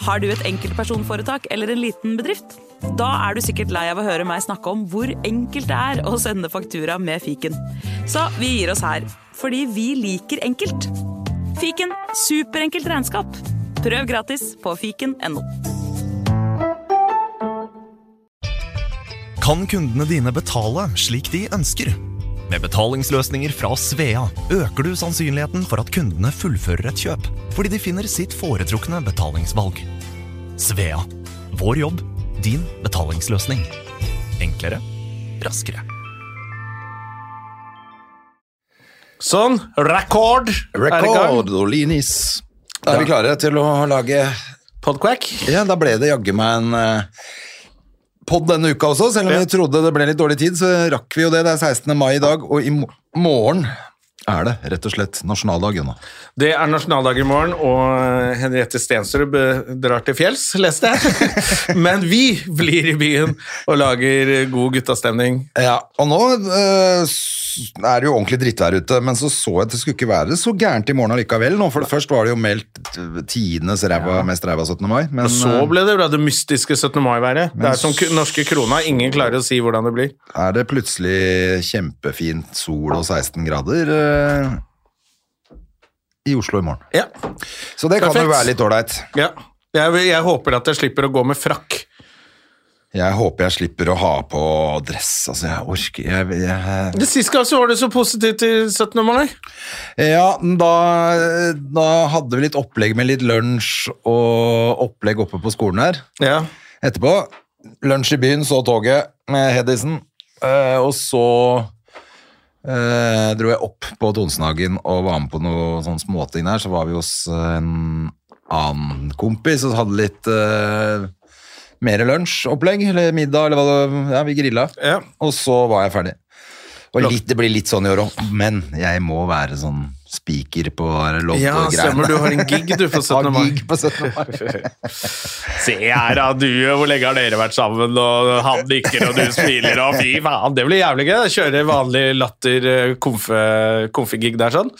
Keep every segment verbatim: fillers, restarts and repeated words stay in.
Har du et enkeltpersonforetak eller en liten bedrift? Da er du sikkert lei av å høre meg snakke om hvor enkelt det er å sende faktura med fiken. Så vi gir oss her, fordi vi liker enkelt. Fiken, superenkelt regnskap. Prøv gratis på fiken punktum no. Kan kundene dine betale slik de ønsker? Med betalingsløsninger fra Svea øker du sannsynligheten for at kundene fullfører et kjøp, fordi de finner sitt foretrukne betalingsvalg. Svea. Vår jobb, din betalingsløsning. Enklere, raskere. Sånn, rekord. Rekord, Olinis. Da er vi klare til å lage Podquack. Ja, da ble det jagge meg en uh, podd denne uka også, selv om vi trodde det ble litt dårlig tid, så rakk vi jo det. Det er sekstende mai i dag, og i morgen er det rett og slett nasjonaldagen. Det er nasjonaldag i morgen, og Henriette Stensrud drar til fjells, leste jeg. Men vi blir i byen og lager god guttastemning. Ja, og nå uh, er det jo ordentlig dritt der ute, men så så jeg at det skulle ikke være så gærent i morgen allikevel. Nå, for det først var det jo meldt tidenes ræva, ja. Mest ræva syttende mai. Men, og så ble det, det mystiske syttende mai-været. Det er som norske krona, ingen klarer å si hvordan det blir. Er det plutselig kjempefint sol og seksten grader uh, i Oslo i morgen. Ja. Så det Perfekt. Kan jo være litt ordentlig. Ja, jeg, jeg håper at jeg slipper å gå med frakk. Jeg håper jeg slipper å ha på dress, altså jeg orker jeg, jeg... Det siste gang så var det så positivt til syttende mai. Ja, da, da hadde vi litt opplegg med litt lunsj og opplegg oppe på skolen her. Ja. Etterpå, lunsj i byen, så toget med Hedisen, og så eh, dro jeg opp på Tonsenhagen og var med på noen sånne småting der, så var vi hos en annen kompis og hadde litt... Eh, mer lunsjopplegg, eller middag, eller hva det, ja, vi grillet. Ja. Og så var jeg ferdig. Og litt, det blir litt sånn i år også, men jeg må være sånn speaker på lodd-greiene. Ja, stemmer, du har en gig du på syttende mai. Gig på syttende mai. Se her da, du, hvor lenge har dere vært sammen, og han nikker, og du smiler, og fy faen, det blir jævlig gøy. Kjøre vanlig latter konfe-gig der sånn.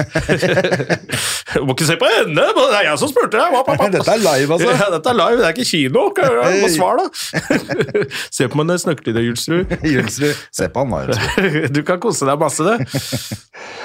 Du må ikke se på henne, det er jeg som spurte deg. Dette er live, altså. Ja, dette er live, det er ikke kino. Jeg må svare da. Se på meg når jeg snakker til deg, Julsrud. Julsrud, se på han da, Julsrud. Du kan kose deg masse, det.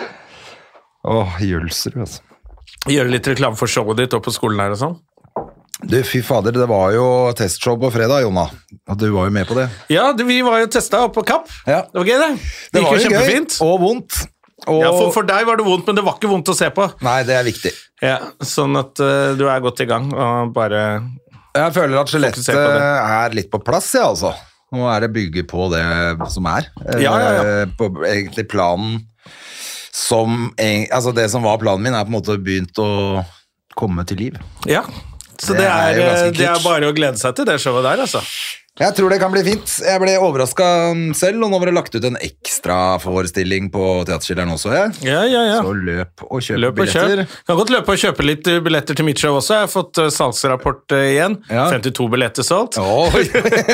Åh, Julsrud, altså. Gjøre litt reklame for showet ditt opp på skolen her og sånn. Du, fy fader, det var jo testshow på fredag, Jonna. Og du var jo med på det. Ja, det, vi var jo testet opp på Kapp. Ja. Det var gøy, det. Det, det gikk var jo kjempefint. Gøy, og vondt. Og... Ja, for, for deg var det vondt, men det var ikke vondt å se på. Nei, det er viktig. Ja, sånn at uh, du er godt i gang, og bare... Jeg føler at skjelettet er litt på plass, ja, altså. Nå er det bygget på det som er. Ja, ja, ja. På egentlig planen som, altså det som var planen min er på en måte begynt å komme til liv. Ja, så det, det, er, er det er bare å glede seg til det showet der, altså. Jeg tror det kan bli fint. Jeg ble overrasket selv, og nå var det lagt ut en ekstra forestilling på Teaterskilleren også, jeg. Ja, ja, ja. Så løp og kjøp løp og billetter. Kjøp. Kan godt løpe og kjøpe litt billetter til mitt show også. Jeg har fått uh, salgsrapport uh, igjen. Ja. femtito billetter solgt. Oi.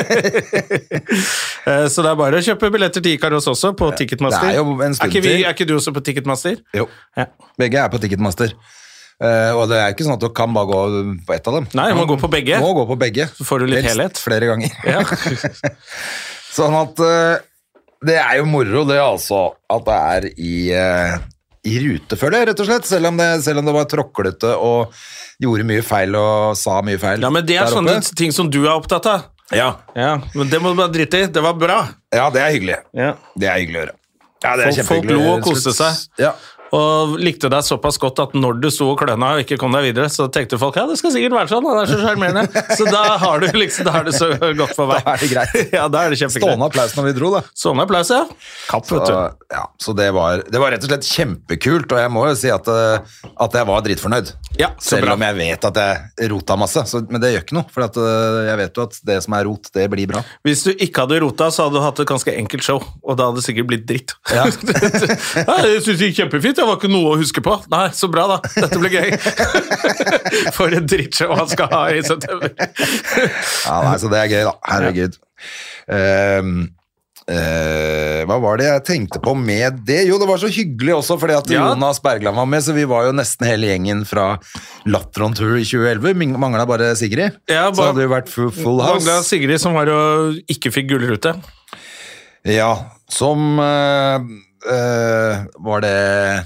uh, så det er bare å kjøpe billetter til Ikaros også på Ticketmaster. Det er jo en stund er ikke, vi, til. Er ikke du også på Ticketmaster? Jo, ja. Begge er på Ticketmaster. Uh, og det er ikke sånn at du kan bare gå på ett av dem. Nei, du må gå på begge. Du må gå på begge. Så får du litt helst helhet. Flere ganger. Ja. Sånn at uh, det er jo moro det altså, at det er i, uh, i rute, føler jeg, rett og slett. Selv om det, selv om det var tråklete og gjorde mye feil og sa mye feil. Ja, men det er sånne ting som du er opptatt av. Ja. Ja, men det må du bare drite i. Det var bra. Ja, det er hyggelig. Ja. Det er hyggelig å gjøre. Ja, det er folk, folk lo og koste seg. Ja. Og likte deg såpass godt at når du sto og kløna og ikke kom deg videre, så tenkte folk, ja, det skal sikkert være sånn, det er så charmerende. Så da har du liksom, da er det så godt for vei. Da er det greit. Ja, da er det kjempegreit. Stående applaus når vi dro, da. Stående applaus, ja. Kapp, vet du. Så, ja, så det var, det var rett og slett kjempekult, og jeg må jo si at, at jeg var dritfornøyd. Ja, så selv bra. om jeg vet at jeg rota masse, så, men det gjør ikke noe, for at, jeg vet jo at det som er rot, det blir bra. Hvis du ikke hadde rota, så hadde du hatt et ganske enkelt show, og da hadde det sikkert blitt dritt. Ja. Ja, jeg synes det gikk kjempefint, det var ikke noe å huske på. Nei, så bra da, dette blir gøy. For en drittshow han skal ha i september. Ja, nei, så det er gøy da, herregud. Ja. Um, Eh, hva var det jeg tenkte på med det? Jo, det var så hyggelig også, fordi at Ja. Jonas Bergland var med, så vi var jo nesten hele gjengen fra Latter on Tour i tjue elleve. Ming- Manglet bare Sigrid. Ja, så bare- hadde det jo vært full, full house. Mangla Sigrid som var og ikke fikk gullrute. Ja, som eh, eh, var det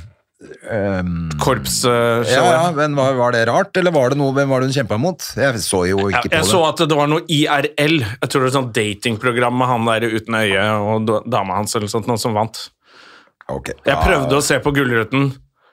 um, Korpsshowet. ja, ja, men var, var det rart, eller var det noe, hvem var det hun kjempet mot? Jeg så jo Ja, ikke på jeg det. så at det var noe I R L. Jeg tror det var et sånt datingprogram med han der uten øye og da- dama hans eller sånt, noe som vant. Ok. Jeg Ja, prøvde å se på Gullruten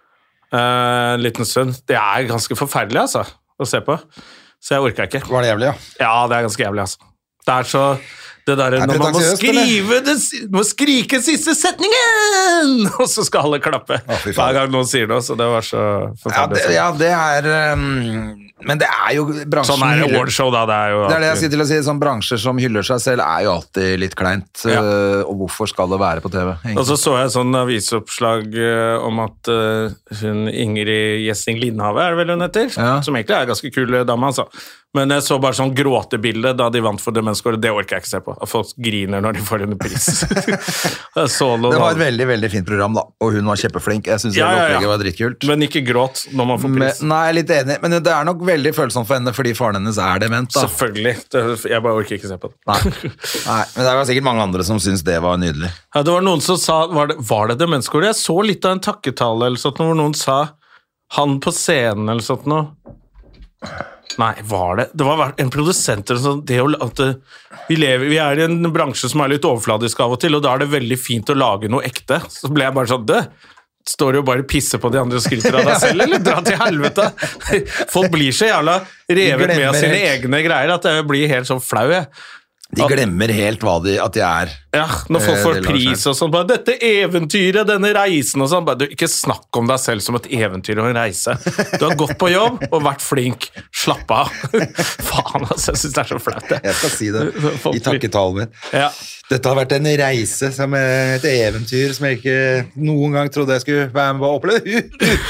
eh, en liten stund. Det er ganske forferdelig, altså, å se på. Så jeg orka ikke. Var det jævlig, ja? Ja, det er ganske jævlig, altså. Det er så Det der Er når man må pretensiøst, skrive det, må skrike siste setningen, og så skal alle klappe Å, fy faen. hver gang noen sier noe, så det var så Ja, forferdelig. det, ja, det er um, Men det er jo bransjen Sånn er det hyller- awardshow, da. Det er jo Det er det jeg alltid- sier til å si, sånn bransjer som hyller seg selv er jo alltid litt kleint, Ja. øh, og hvorfor skal det være på T V? egentlig? Og så så jeg sånn avisoppslag eh, om at eh, hun Ingrid Gjessing Lindhave, er det vel hun heter? Ja. Som egentlig er en ganske kul dame, altså. Men jeg så bare sånn gråtebilde da de vant for Demenskåret. Det orker jeg ikke se på. At folk griner når de får en pris. Jeg så noe Det var da. et veldig, veldig fint program da, og hun var kjempeflink. Jeg synes Ja, hele ja, ja. opplegget var dritkult. Men ikke gråt når man får Men, pris. nei, jeg er litt enig, men det er nok veldig følsomt for henne, fordi faren hennes er dement da. Selvfølgelig. Det, jeg bare orker ikke se på det. Nei. nei, men det var sikkert mange andre som synes det var nydelig. Ja, det var noen som sa Var det, var det Demenskåret? Jeg så litt av en takketale eller sånt, hvor noen sa han på scenen eller sånt noe. Nei, var det Det var en produsent eller sånn det å, at det, vi, lever, vi er i en bransje som er litt overfladisk av og til, og da er det veldig fint å lage noe ekte. Så ble jeg bare sånn Det står jo bare og pisser på de andre og skryter av deg selv, eller dra til helvete. Folk blir så jævla revet med av glemmer sine helt. egne greier at jeg blir helt sånn flau, jeg. De glemmer helt hva de, at de er. Ja, når folk Eh, får det lar pris og sånn, bare dette eventyret, denne reisen og sånn, bare, du, ikke snakk om deg selv som et eventyr og en reise. Du har gått på jobb og vært flink, slapp av. Faen, altså, jeg synes det er så flaut det. Jeg skal si det Folk i takketalen min. Ja, Dette har vært en reise som er et eventyr som jeg ikke noen gang trodde jeg skulle være med på å oppleve.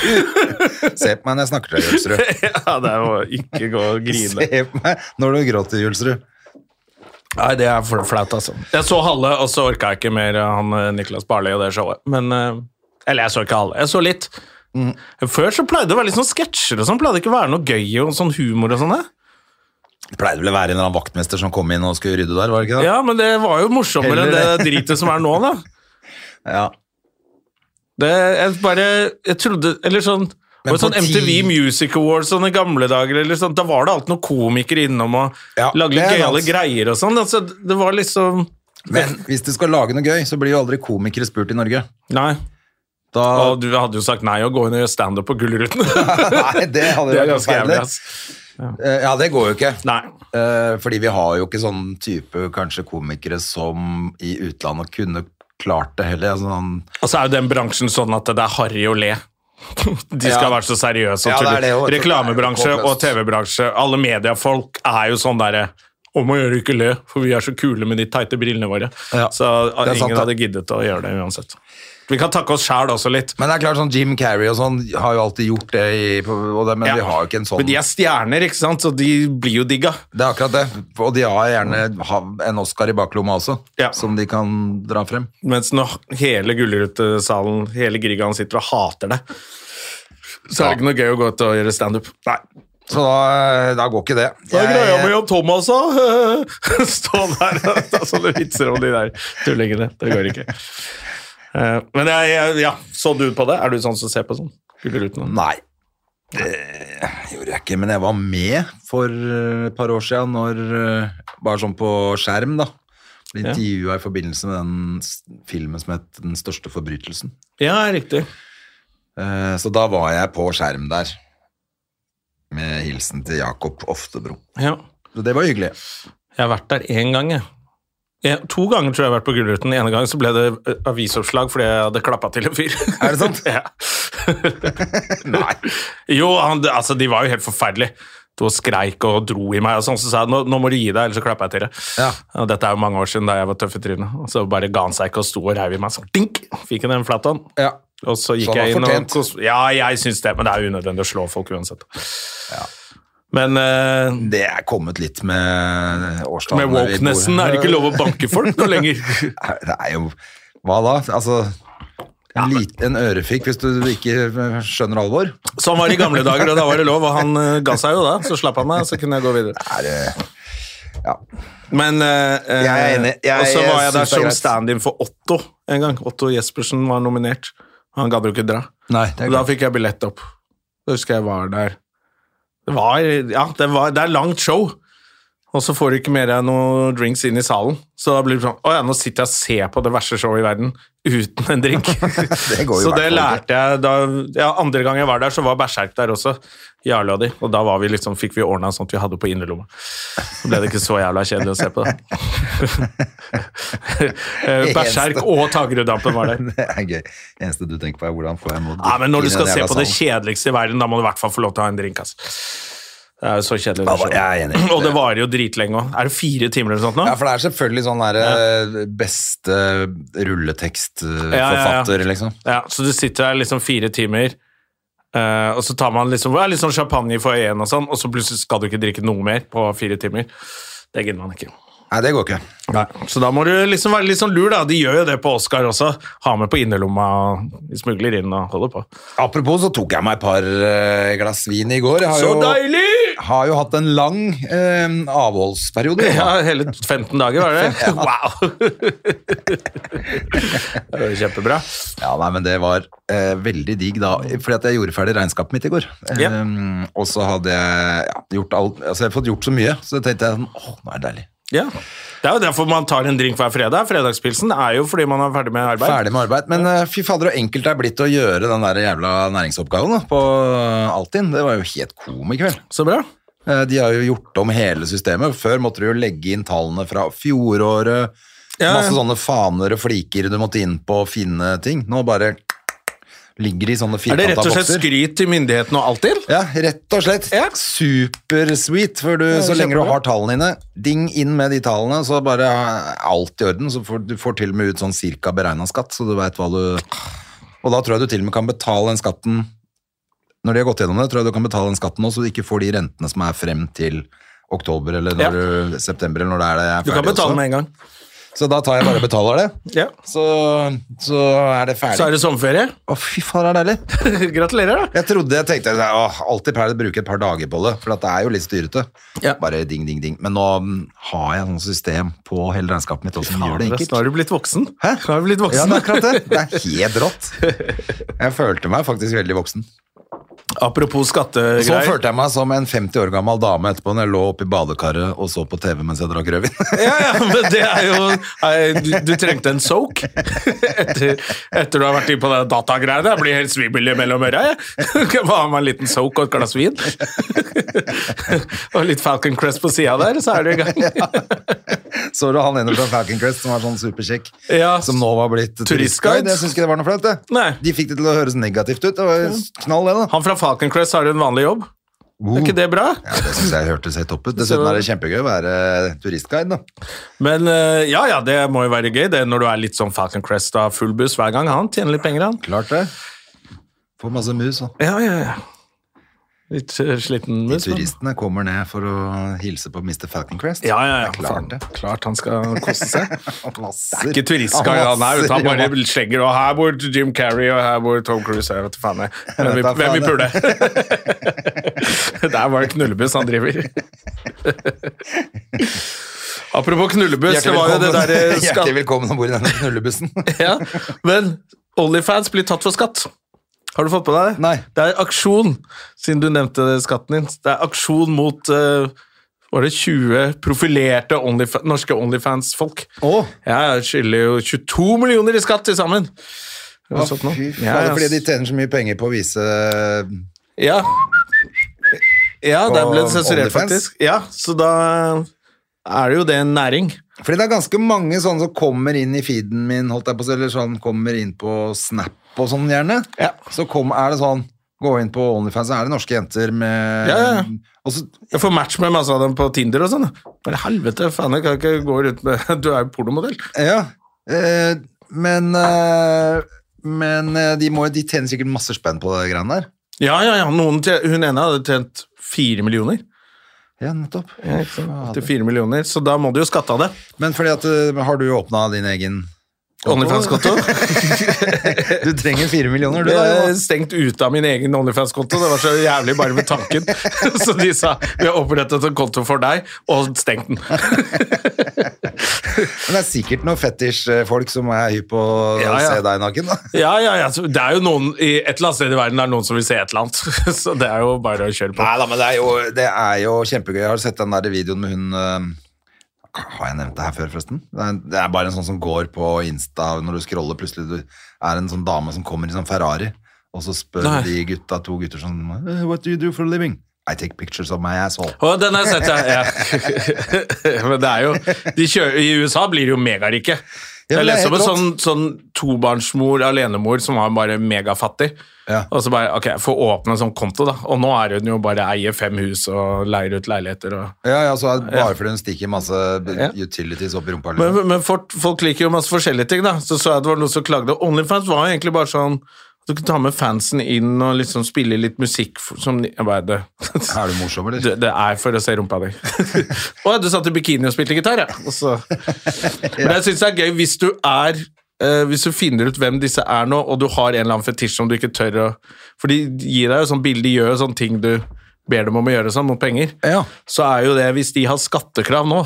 Se på meg når jeg snakker til deg, Julsrud. ja, det er jo ikke gå og grine. Se på meg når du gråter, Julsrud. Nei, det er for flaut, altså. Jeg så halve, og så orket jeg ikke mer han eh, Niklas Barley og det showet. Men, eh, eller jeg så ikke halve, jeg så litt. Mm. Før så pleide det å være litt sånn sketsjer og sånn, pleide det ikke å være noe gøy og sånn humor og sånn, det? Det pleide vel å være en eller annen vaktmester som kom inn og skulle rydde der, var det ikke det? Ja, men det var jo morsommere enn Heller det dritet som er nå, da. Ja. Det, jeg bare, jeg trodde, eller sånn, det Men var sånn på M T V ti- Music Awards sånne gamle dager, eller sånn, da var det alltid noen komikere innom og Ja, lage det er gøyale sant. greier og sånn, altså, det var liksom, Men hvis du skal lage noe gøy, så blir jo aldri komikere spurt i Norge. nei, Da... og du hadde jo sagt nei og gå inn og gjøre stand-up på Gullruten. Nei, det hadde Det er vært ganske jævlig, forferdelig. ass. Eh, Ja, det går jo ikke. Nei, Eh, fordi vi har jo ikke sånn type kanskje komikere som i utlandet kunne klart det heller. Altså, sånn, og så er jo den bransjen sånn at det er harry å le. De skal Ja. være så seriøse og Ja, det er tulle. det jo. Reklamebransje Det er jo og T V-bransje, alle mediefolk er jo sånn derre om å gjøre ikke le, for vi er så kule med de teite brillene våre. Ja, Så det er sant, ingen det. hadde giddet å gjøre det uansett. Vi kan takke oss sjæl også litt. men det er klart sånn Jim Carrey og sånn har jo alltid gjort det, i, og det men Ja. vi har jo ikke en sånn Men de er stjerner, ikke sant, så de blir jo digga. Det er akkurat det. Og de har gjerne ha- en Oscar i baklomma også, Ja. som de kan dra frem. Mens når hele Gullrutesalen, hele Grieghallen sitter og hater det, så er det ikke noe gøy å gå ut og gjøre standup. Nei. Så da, da går ikke det. Hva er Jeg- greia med Jan Thomas, da? Stå der og ta sånne vitser om de der tullingene. Det går ikke. Eh, Men jeg, jeg, ja, så du på det? Er du sånn som ser på sånn? Gullruten? Nei, det gjorde jeg ikke, men jeg var med for et par år siden, når, eh, bare sånn på skjerm da, ble Ja. intervjuet i forbindelse med den s- filmen som het Den største forbrytelsen. Ja, riktig. Eh, Så da var jeg på skjerm der, med hilsen til Jakob Oftebro. Ja. Så det var hyggelig. Jeg har vært der én gang, jeg. jeg. To ganger tror jeg jeg har vært på Gullruten. En gang så ble det eh, avisoppslag fordi jeg hadde klappa til en fyr. Er det sant? Ja. Nei. Jo, han, altså, de var jo helt forferdelige. De skreik og dro i meg, og sånn, så sa jeg nå, nå må du gi deg, ellers så klapper jeg til deg. Ja. Og dette er jo mange år siden da jeg var tøff i trynet. Og så bare ga han seg ikke og sto og reiv i meg. Så dink, fikk han en flat hånd. Ja. Og så gikk Så han jeg var inn og fortjent. kos... Ja, jeg syns det, men det er unødvendig å slå folk uansett. Men uh, det er kommet litt med årstallet. Med wokenessen er det ikke lov å banke folk noe lenger. Det er jo, hva da? Altså, en, lit, en ørefik hvis du ikke skjønner alvor. Sånn var det i gamle dager, og da var det lov, og han uh, ga seg jo da, så slapp han meg, så kunne jeg gå videre. Det er, ja. Men uh, jeg er enig. Jeg, og så var jeg jeg der som stand-in for Otto en gang. Otto Jespersen var nominert. Han gadd jo ikke dra. Nei, det er og da fikk jeg billett opp. Da husker jeg var der. Det var, ja, det var, det er langt show, og så får du ikke mer enn noen drinks inn i salen, så da blir det sånn, åja, nå sitter jeg og ser på det verste showet i verden, uten en drink. Det går jo så det lærte jeg, da, ja, andre gang jeg var der, så var Berserk der også, Jarle og de, og da var vi liksom, fikk vi ordnet sånt vi hadde på innerlomma. Så ble det ikke så jævla kjedelig å se på det. Berserk og Tagerudampen var der. Det er gøy. Det eneste du tenker på er hvordan får jeg må ja, men når du skal se på det kjedeligste i verden, da må du i hvert fall få lov til å ha en drink, altså. Det er jo så kjedelig. Ja, jeg er enig. Og det varer jo dritlenge også. Er det fire timer eller sånt nå? Ja, for det er selvfølgelig sånn der ja. beste rulletekstforfatter, ja, ja, ja. liksom. Ja, så du sitter der liksom fire timer, uh, og så tar man liksom, ja, litt sånn champagne for en og sånn, og så plutselig skal du ikke drikke noe mer på fire timer. Det gidder man ikke. Nei, det går ikke. Nei, så da må du liksom være litt sånn lur da. De gjør jo det på Oscar også. Ha med på innerlomma, de smugler inn og holder på. Apropos, så tok jeg meg et par uh, glass vin i går. Jeg har så jo, deilig! Har jo hatt en lang uh, avholdsperiode. Ja, hele femten dager var det. Ja. Wow! Det var kjempebra. Ja, nei, men det var uh, veldig digg da, fordi at jeg gjorde ferdig regnskapet mitt i går. Ja. Um, og så hadde jeg ja, gjort alt, altså jeg har fått gjort så mye, så tenkte jeg sånn, åh, nå er det deilig. Ja, det er jo derfor man tar en drink hver fredag. Fredagspilsen er jo fordi man er ferdig med arbeid. Ferdig med arbeid, men uh, fy fader, og enkelt det er blitt å gjøre den der jævla næringsoppgaven da, på Altinn. Det var jo helt kom i kveld. Så bra. Uh, de har jo gjort om hele systemet. Før måtte du jo legge inn tallene fra fjoråret, ja, masse sånne faner og fliker du måtte inn på å finne ting. Nå bare ligger i sånne firkanta bokser. Er det rett og slett skryt til myndighetene og Altinn? Ja, rett og slett. Ja. Super sweet, for du, ja, så lenge du har tallene inne, ding inn med de tallene, så bare alt i orden, så får du får til og med ut sånn cirka beregnet skatt, så du vet hva du... Og da tror jeg du til og med kan betale den skatten, når de har gått gjennom det, tror jeg du kan betale den skatten nå, så du ikke får de rentene som er frem til oktober, eller når ja. du, september, eller når det er det er ferdig. Du kan betale også. Med en gang. Så da tar jeg bare og betaler det. Ja. Så, så er det ferdig. Så er det sommerferie. Å, fy faen, det er deilig. Gratulerer da. Jeg trodde, jeg tenkte, å, alltid pleier å bruke et par dager på det, for det er jo litt styrete. Ja. Bare ding, ding, ding. Men nå har jeg sånn system på hele regnskapet mitt, og som gjør det enkelt. Nå har du blitt voksen. Hæ? Nå har du blitt voksen. Ja, det er akkurat det. Det er helt rått. Jeg følte meg faktisk veldig voksen. Apropos skattegreier. Så følte jeg meg som en femti år gammel dame etterpå når jeg lå oppe i badekaret og så på T V mens jeg drakk rødvin. Ja, ja, men det er jo du, du trengte en soak etter, etter du har vært inn på det datagreiene. Jeg blir helt svimmel mellom øra. Jeg kan bare ha meg en liten soak og et glass vin. Og litt Falcon Crest på siden der, så er du i gang. Ja. Så du han ene fra Falcon Crest som var sånn superkjekk, ja, som nå var blitt turistguide? Jeg synes ikke det var noe flaut, det. Nei. De fikk det til å høres negativt ut. Det var knall det da. Han fra Falcon Crest har en vanlig jobb. Uh. Er ikke det bra? Ja, det synes jeg hørtes helt topp ut. Dessuten er det kjempegøy å være turistguide da. Men ja, ja, det må jo være gøy det når du er litt sånn Falcon Crest av full buss hver gang. Han tjener litt penger, han. Klart det. Får masse mus da. Ja, ja, ja. Litt sliten mus. De turistene kommer ned for å hilse på mister Falcon Crest. Ja, ja, ja. Klart, det. Klart han skal koste seg. Masser. Det er ikke turistguide han er, han bare skjegger, og her bor Jim Carrey, og her bor Tom Cruise, jeg vet faen jeg. Hvem, hvem vi puler? Der var det knullebuss han driver. Apropos knullebuss, det var jo det der... Hjertelig velkommen ombord i denne knullebussen. Ja, men OnlyFans blir tatt for skatt. Har du fått på deg det? Nei. Det er aksjon, siden du nevnte skatten din. Det er aksjon mot uh, var det tjue profilerte Onlyf- norske OnlyFans-folk. Oh. Ja, jeg skylder jo tjueto millioner i skatt til sammen. Å, fy faen, ja, ja. Fordi de tjener så mye penger på å vise... Ja, ja det ble sensurert faktisk. Ja, så da er det jo det en næring. Fordi det er ganske mange sånne som kommer inn i feeden min, holdt jeg på å si, eller sånn, kommer inn på Snap og sånn gjerne. Ja. Så kom, er det sånn, gå inn på OnlyFans, så er det norske jenter med... Ja, ja. Også, jeg får match med masse av dem på Tinder og sånn. Men helvete, faen, jeg kan ikke gå ut med... Du er jo pornomodell. Ja, eh, men, eh, men de, må, de tjener sikkert masse spenn på det greiene der. Ja, ja, ja. Noen, hun ene hadde tjent fire millioner. Ja, nettopp. Ja, åttifire millioner, så da må du jo skatte av det. Men fordi at, har du åpnet din egen... OnlyFans-konto? Du trenger fire millioner, du da. Jeg er stengt ut av min egen OnlyFans-konto. Det var så jævlig bare med tanken. Så de sa, vi har opprettet en konto for deg, og stengt den. Men det er sikkert noen fetisj-folk som er hypp på å ja, ja. se deg naken, da. Ja, ja, ja. Det er jo noen, i et eller annet sted i verden er noen som vil se et eller annet. Så det er jo bare å kjøre på. Nei da, men det er, jo, det er jo kjempegøy. Jeg har sett den der videoen med hun... Uh, har jeg nevnt det her før, forresten? Det er, det er bare en sånn som går på Insta når du scroller, plutselig du er en sånn dame som kommer i sånn Ferrari, og så spør Nei. de gutta, to gutter sånn, what do you do for a living? I take pictures of my asshole. Å, den har jeg sett, ja. ja. Men det er jo, de kjører, i U S A blir de jo megarike. Ja, jeg leser om en sånn, sånn tobarnsmor, alenemor, som var bare megafattig. Ja. Og så bare, ok, få åpne en sånn konto da. Og nå er hun jo bare eier fem hus og leier ut leiligheter. Og, ja, ja, så er det bare ja. fordi hun stikker masse utilities opp i rumpa. Men, men folk, folk liker jo masse forskjellige ting da. Så så jeg at det var noe som klagde. OnlyFans var egentlig bare sånn, du kunne ta med fansen inn og liksom spille litt musikk som, jeg bare, det, er du morsom, eller? Det, det er for å se rumpa di. Å, du satt i bikini og spilte gitar, ja. Og så. Men jeg synes det er gøy hvis du er Uh, hvis du finner ut hvem disse er nå, og du har en eller annen fetisj som du ikke tør å... For de gir deg jo sånn bilde, de gjør jo sånne ting du ber dem om å gjøre sånn, mot penger. Ja. Så er jo det, hvis de har skattekrav nå,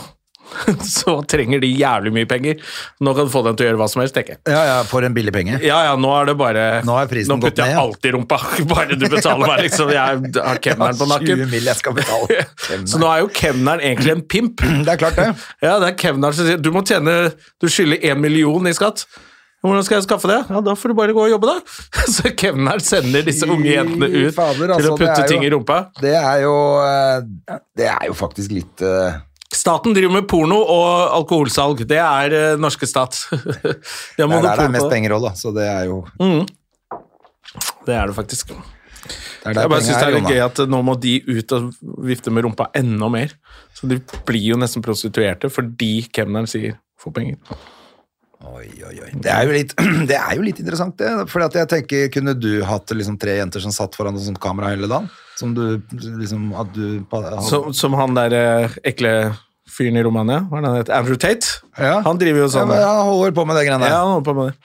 så trenger de jævlig mye penger. Nå kan du få dem til å gjøre hva som helst, tenker jeg. Ja, ja, for en billig penge. Ja, ja, nå er det bare... Nå er prisen nå putter jeg alltid i rumpa. Bare du betaler meg, liksom. Jeg har kemneren på nakken. tjue mil jeg skal betale. Så nå er jo kemneren egentlig en pimp. Det er klart det. Ja, det er kemneren som sier, du må tjene, du skylder en million i skatt. Hvordan skal jeg skaffe det? Ja, da får du bare gå og jobbe da. Så Kevner sender disse unge jentene ut Fader, altså, til å putte jo, ting i rumpa. Det er jo, det er jo faktisk litt... Uh... Staten driver med porno og alkoholsalg. Det er uh, norske stat. Det er der det er mest penger også, da. Så det er jo... Mm. Det er det faktisk. Det er jeg bare synes det er litt gøy at nå må de ut og vifte med rumpa enda mer. Så de blir jo nesten prostituerte fordi Kevneren sier få penger. Oi, oi, oi. Det er jo litt, det er jo litt interessant, det. For jeg tenker, kunne du hatt liksom tre jenter som satt foran et sånt kamera hele dagen? Som du, liksom, at du... Hadde... Som, som han der eh, ekle fyren i Romania, hva er det han heter? Andrew Tate? Ja. Han driver jo sånn. Ja, han holder på med det greiene der. Ja, han holder på med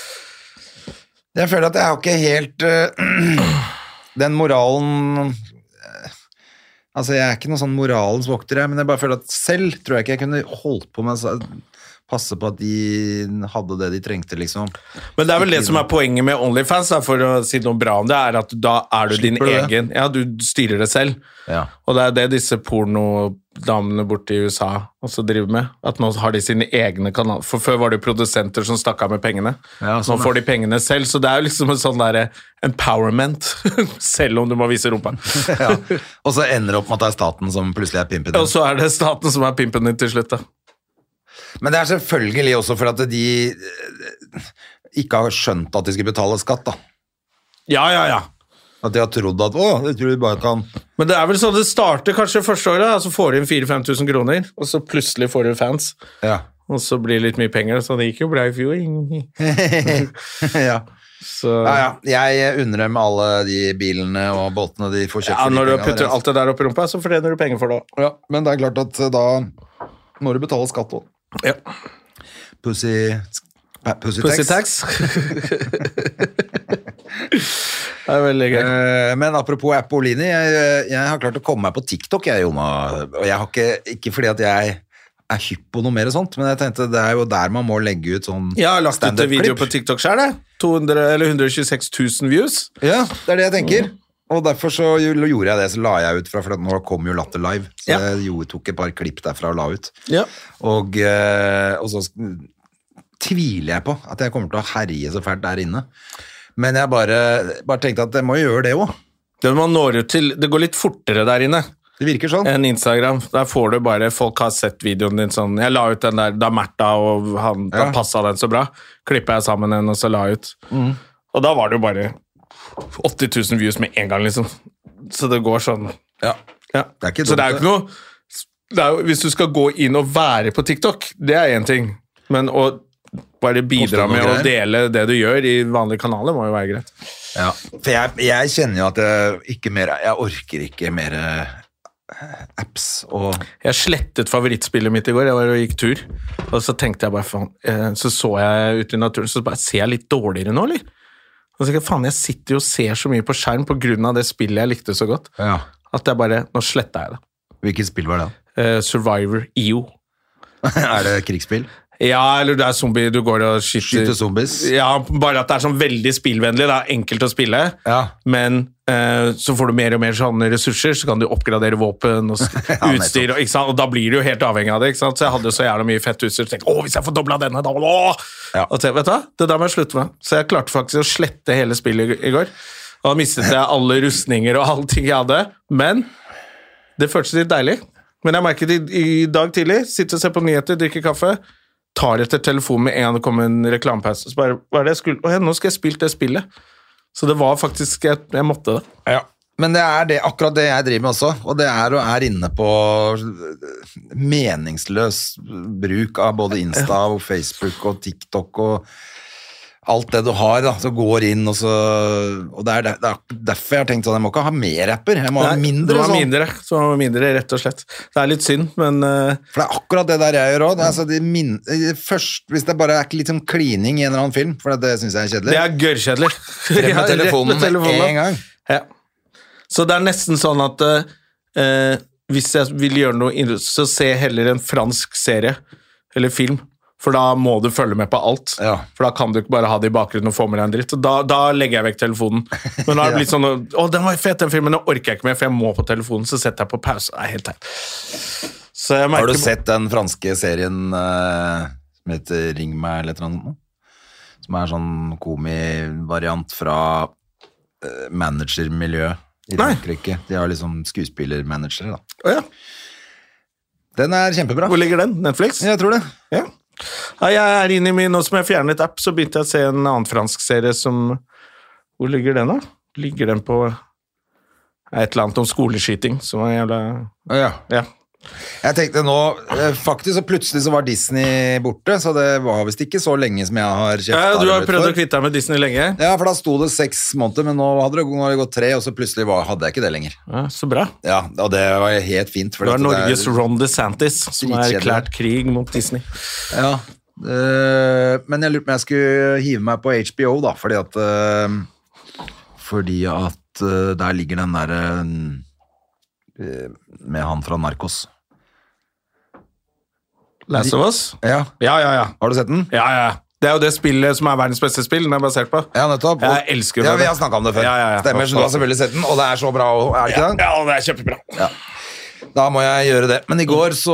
det. Jeg føler at jeg har ikke helt... Uh, den moralen... Uh, altså, jeg er ikke noen sånn moralens vokter, men jeg bare føler at selv tror jeg ikke jeg kunne holdt på med... Så, passe på at de hadde det de trengte, liksom. Men det er vel det som er poenget med OnlyFans, da, for å si noe bra om det, er at da er du Slipper din egen... Ja, du styrer det selv. Ja. Og det er det disse pornodamene borte i U S A også driver med. At nå har de sine egne kanaler. For før var det produsenter som stakk av med pengene. Ja, sånn nå får de pengene selv, så det er jo liksom en sånn der empowerment, selv om du må vise rumpa. Ja. Og så ender det opp med at det er staten som plutselig er pimpen din. Og så er det staten som er pimpen din til slutt, da. Men det er selvfølgelig også for at de ikke har skjønt at de skal betale skatt, da. Ja, ja, ja. At de har trodd at, å, det tror de bare kan... Men det er vel sånn det starter kanskje første året, så får du inn fire til fem tusen kroner, og så plutselig får du fans. Ja. Og så blir det litt mye penger, så det gikk jo bra i fjor. Ja. Så... Ja, ja. Jeg unner dem alle de bilene og båtene de får kjøpt. Ja, når du putter alt det der opp i rumpa, så fortjener du penger for det. Ja, men det er klart at da må du betale skatt også. Ja. Pussy Pussy, Pussy tax. Det er veldig gøy. Uh, men apropos Appolini, jeg, jeg har klart å komme meg på TikTok, jeg, Jona. Og jeg har ikke, ikke fordi at jeg er hypp på noe mer sånt, men jeg tenkte det er jo der man må legge ut sånn Jeg har lagt ut en video på TikTok selv, det. to hundre, eller hundre og tjueseks tusen views. Ja, det er det jeg tenker. Og derfor så gjorde jeg det, så la jeg ut fra, for nå kom jo Latter Live, så ja. Jeg tok et par klipp derfra og la ut. Ja. Og, og så tviler jeg på at jeg kommer til å herje så fælt der inne. Men jeg bare, bare tenkte at jeg må gjøre det også. Det, man når ut til, det går litt fortere der inne. Det virker sånn. En Instagram, der får du bare, folk har sett videoen din sånn, jeg la ut den der, da Märtha og han, ja. Da passet den så bra, klippet jeg sammen den og så la ut. Mm. Og da var det jo bare åtti tusen views med en gang, liksom. Så det går sånn. Ja. Ja. Det er ikke så det er jo ikke noe, det er jo, hvis du skal gå inn og være på TikTok, det er en ting. Men å bare bidra med å dele det du gjør i vanlige kanaler må jo være greit. Ja, for jeg, jeg kjenner jo at jeg ikke mer, jeg orker ikke mer apps og... Jeg slettet favorittspillet mitt i går, jeg var og gikk tur, og så tenkte jeg bare, faen, eh, så så jeg ut i naturen, så bare, ser jeg litt dårligere nå, eller? Og så tenkte jeg, faen, jeg sitter jo og ser så mye på skjerm på grunn av det spillet jeg likte så godt, Ja. at jeg bare, nå sletter jeg det. Hvilket spill var det? Eh, Survivor E O. Er det krigsspill? Ja, eller det er zombie, du går og skyter. Skyter zombies? Ja, bare at det er sånn veldig spillvennlig, det er enkelt å spille, Ja. men eh, så får du mer og mer sånne ressurser, så kan du oppgradere våpen og Ja, utstyr, og, ikke sant? Og da blir du jo helt avhengig av det, ikke sant? Så jeg hadde så jævla mye fett utstyr, så tenkte, åh, hvis jeg får doblet denne, da, åh! Ja. Og så, vet du hva? Det der må jeg slutte med. Så jeg klarte faktisk å slette hele spillet i, i går, og da mistet jeg alle rustninger og alle ting jeg hadde, men det føltes litt deilig. Men jeg merket i, i dag tidlig, sitte og se på nyheter, drikke kaffe, tar etter telefonen med en gang det kommer en reklamepause, så bare, hva er det jeg skulle, åh, nå skal jeg spille det spillet. Så det var faktisk, jeg, jeg måtte det. Ja. Men det er det, akkurat det jeg driver med også, og det er å er inne på meningsløs bruk av både Insta og Facebook og TikTok og alt det du har da, så går inn og så, og det er, der, det er derfor jeg har tenkt sånn, jeg må ikke ha mer apper, jeg må ha Nei, mindre det var sånn. mindre, så det var mindre, rett og slett. Det er litt synd, men... Uh, For det er akkurat det der jeg gjør også, altså, det min, først, hvis det bare er ikke litt sånn klining i en eller annen film, for det synes jeg er kjedelig. det er gørrkjedelig. Frem med Ja, telefonen rett med med en gang. Ja. Så det er nesten sånn at uh, hvis jeg vil gjøre noe, så se heller en fransk serie, eller film, for da må du følge med på alt. Ja. For da kan du ikke bare ha det i bakgrunnen og få med deg en dritt. Og da, da legger jeg vekk telefonen. Men nå har det blitt sånn, å, den var fet, den filmen, nå orker jeg ikke mer, for jeg må på telefonen, så setter jeg på pause. Det er helt teit. Så jeg merker... Har du sett den franske serien uh, som heter Ring meg eller et eller annet? Som er sånn komivariant fra uh, managermiljø i Nei. Frankrike. De har liksom skuespillermanagere da. Å ja, Den er kjempebra. hvor ligger den? Netflix? Jeg tror det. Ja. Ja, jeg er inne i min, nå som jeg fjernet app, så begynte jeg å se en annen fransk serie som... Hvor ligger den da? Ligger den på et eller annet om skoleskyting, som var jævla... Ja. Ja. Jeg tenkte nå, eh, faktisk så plutselig så var Disney borte, så det var vist ikke så lenge som jeg har kjeftet Ja, du har litt prøvd for. å kvitte deg med Disney lenge. Ja, for da sto det seks måneder, men nå hadde det, nå hadde det gått tre, og så plutselig var, hadde jeg ikke det lenger. Ja, så bra. Ja, og det var helt fint. For Du har dette Norges er- Ron DeSantis, som har Dritkjedelig. erklært krig mot Disney. Ja, øh, men jeg lurte på om jeg skulle hive meg på H B O da, fordi at øh, fordi at øh, der ligger den der øh, med han fra Narcos. Last of Us? Ja, Ja, ja, ja. har du sett den? Ja, ja. Det er jo det spillet som er verdens beste spill, den er basert på. Ja, nettopp. Jeg elsker Ja, det. vi har snakket om det før. Ja, ja, ja. Stemmer, så du har selvfølgelig sett den, og det er så bra, er det ikke det? Ja, det er kjempebra. Ja. Da må jeg gjøre det. Men i går så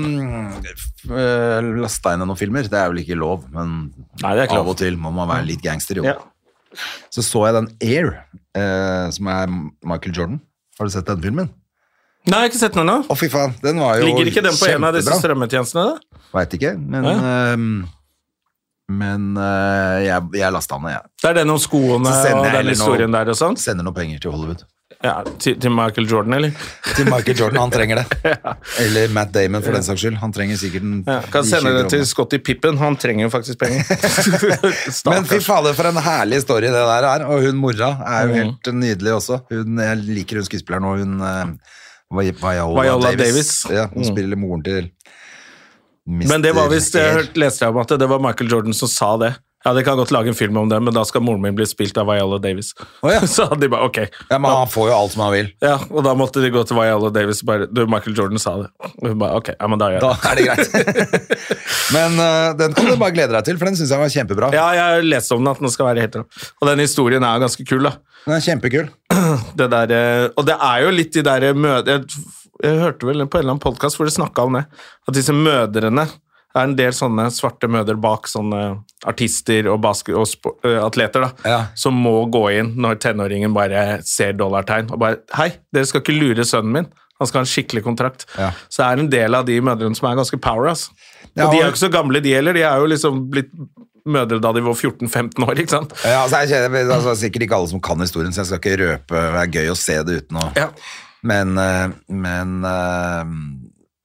mm, lastet jeg inn noen filmer. Det er vel ikke lov, men Nei, det er ikke lov. av og til må man være litt gangster, jo. Ja. Så så jeg den Air, eh, som er Michael Jordan. Har du sett den filmen? Nei, jeg har ikke sett noe nå. Å, fy faen, den var jo Ligger ikke den på en av disse kjempebra. strømmetjenestene da? Vet ikke, men, Ja. ehm, men eh, jeg, jeg lastet den, jeg. Det er den om skoene Så sender og jeg den heller historien noe- der og sånn. Sender noen penger til Hollywood. Ja, til, til Michael Jordan, eller? Til Michael Jordan, han trenger det. Eller Matt Damon, for den saks skyld. Han trenger sikkert en... Ja, kan de sende det skylder til om Scottie Pippen, han trenger jo faktisk penger. Men fy fader, for en herlig story det der er. Og hun mora er jo Mhm. helt nydelig også. Hun, jeg liker hun skuespilleren, og hun eh, Vi- Viola, Viola Davis. Davis. Ja, hun Mm. spiller moren til mister Men det var visst, jeg Air. hørte, leste jeg om at det var Michael Jordan som sa det. Ja, det kan godt lage en film om det, men da skal moren min bli spilt av Viola Davis. Å, ja. Så hadde de bare, ok. Ja, men han får jo alt som han vil. Ja, og da måtte de gå til Viola Davis bare, du, Michael Jordan sa det. Og hun bare, ok, ja, men da gjør jeg Da det. er det greit. Men eh, den kan du bare glede deg til, for den synes jeg var kjempebra. Ja, jeg leste om den at den skal være helt rå. Og den historien er ganske kul da. Den er kjempekul. Det der, eh, og det er jo litt de der mødre, jeg, jeg hørte vel på en eller annen podcast hvor de snakket om det, at disse mødrene, det er en del sånne svarte mødre bak sånne artister og, basket, og spo, uh, atleter da, Ja. som må gå inn når tenåringen bare ser dollartegn og bare, hei, dere skal ikke lure sønnen min, han skal ha en skikkelig kontrakt. Ja. Så er det en del av de mødrene som er ganske power, altså. Ja, Og de er og- jo ikke så gamle de heller, de er jo liksom blitt mødre da de var fjorten femten år, ikke sant? Ja, altså, jeg kjenner, altså, sikkert ikke alle som kan historien, så jeg skal ikke røpe. Det er gøy å se det uten å... Ja. Men, eh, men eh,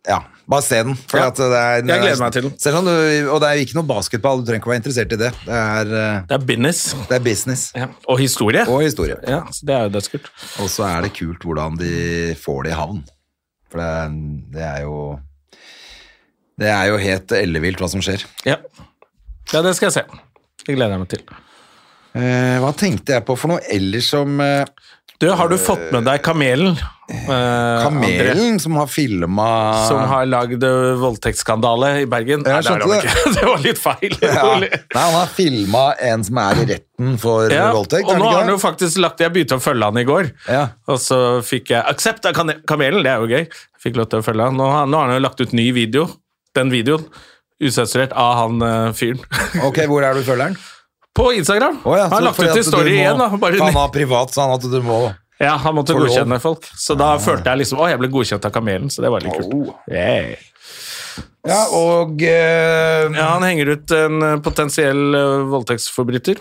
ja, bare se den. For Ja, at det er, jeg gleder meg til den. Selv om du, og det er jo ikke noe basketball, du trenger ikke å være interessert i det. Det er, eh, Det er business. det er business Ja. Og historie. og historie. Ja, så det er jo dødskult. Og så er det kult hvordan de får det i havn. For det, det er jo Det er jo helt ellevilt hva som skjer. Ja. ja, det skal jeg se. Det gleder jeg meg til. Eh, hva tenkte jeg på for noe ellers som eh, Du, har du fått med deg Kamelen? Eh, André, Kamelen som har filmet som har lagd eh, voldtektsskandale i Bergen? Jeg Nei, det er skjønte det ikke. Det var litt feil. ja. Nei, han har filmet en som er i retten for Ja, voldtekt. og er det nå ikke har han det? jo faktisk lagt Jeg begynte å følge han i går, Ja. og så fikk jeg aksept av kan- Kamelen, det er jo gøy. Fikk lov til å følge han. Nå, har- nå har han jo lagt ut ny video, den videoen, usensurert av han eh, fyren. Ok, hvor er du følgeren? På Instagram. Å ja, han har så lagt fordi ut i at du story må- igjen. Da. Bare, Han har privat, så han at du må ja, han måtte Få lov. godkjenne folk. Så da følte jeg liksom, å, jeg ble godkjent av Kamelen, så det var litt kult. Oh. Yeah. Ja, og eh, Ja, han henger ut en eh, potensiell eh, voldtektsforbryter.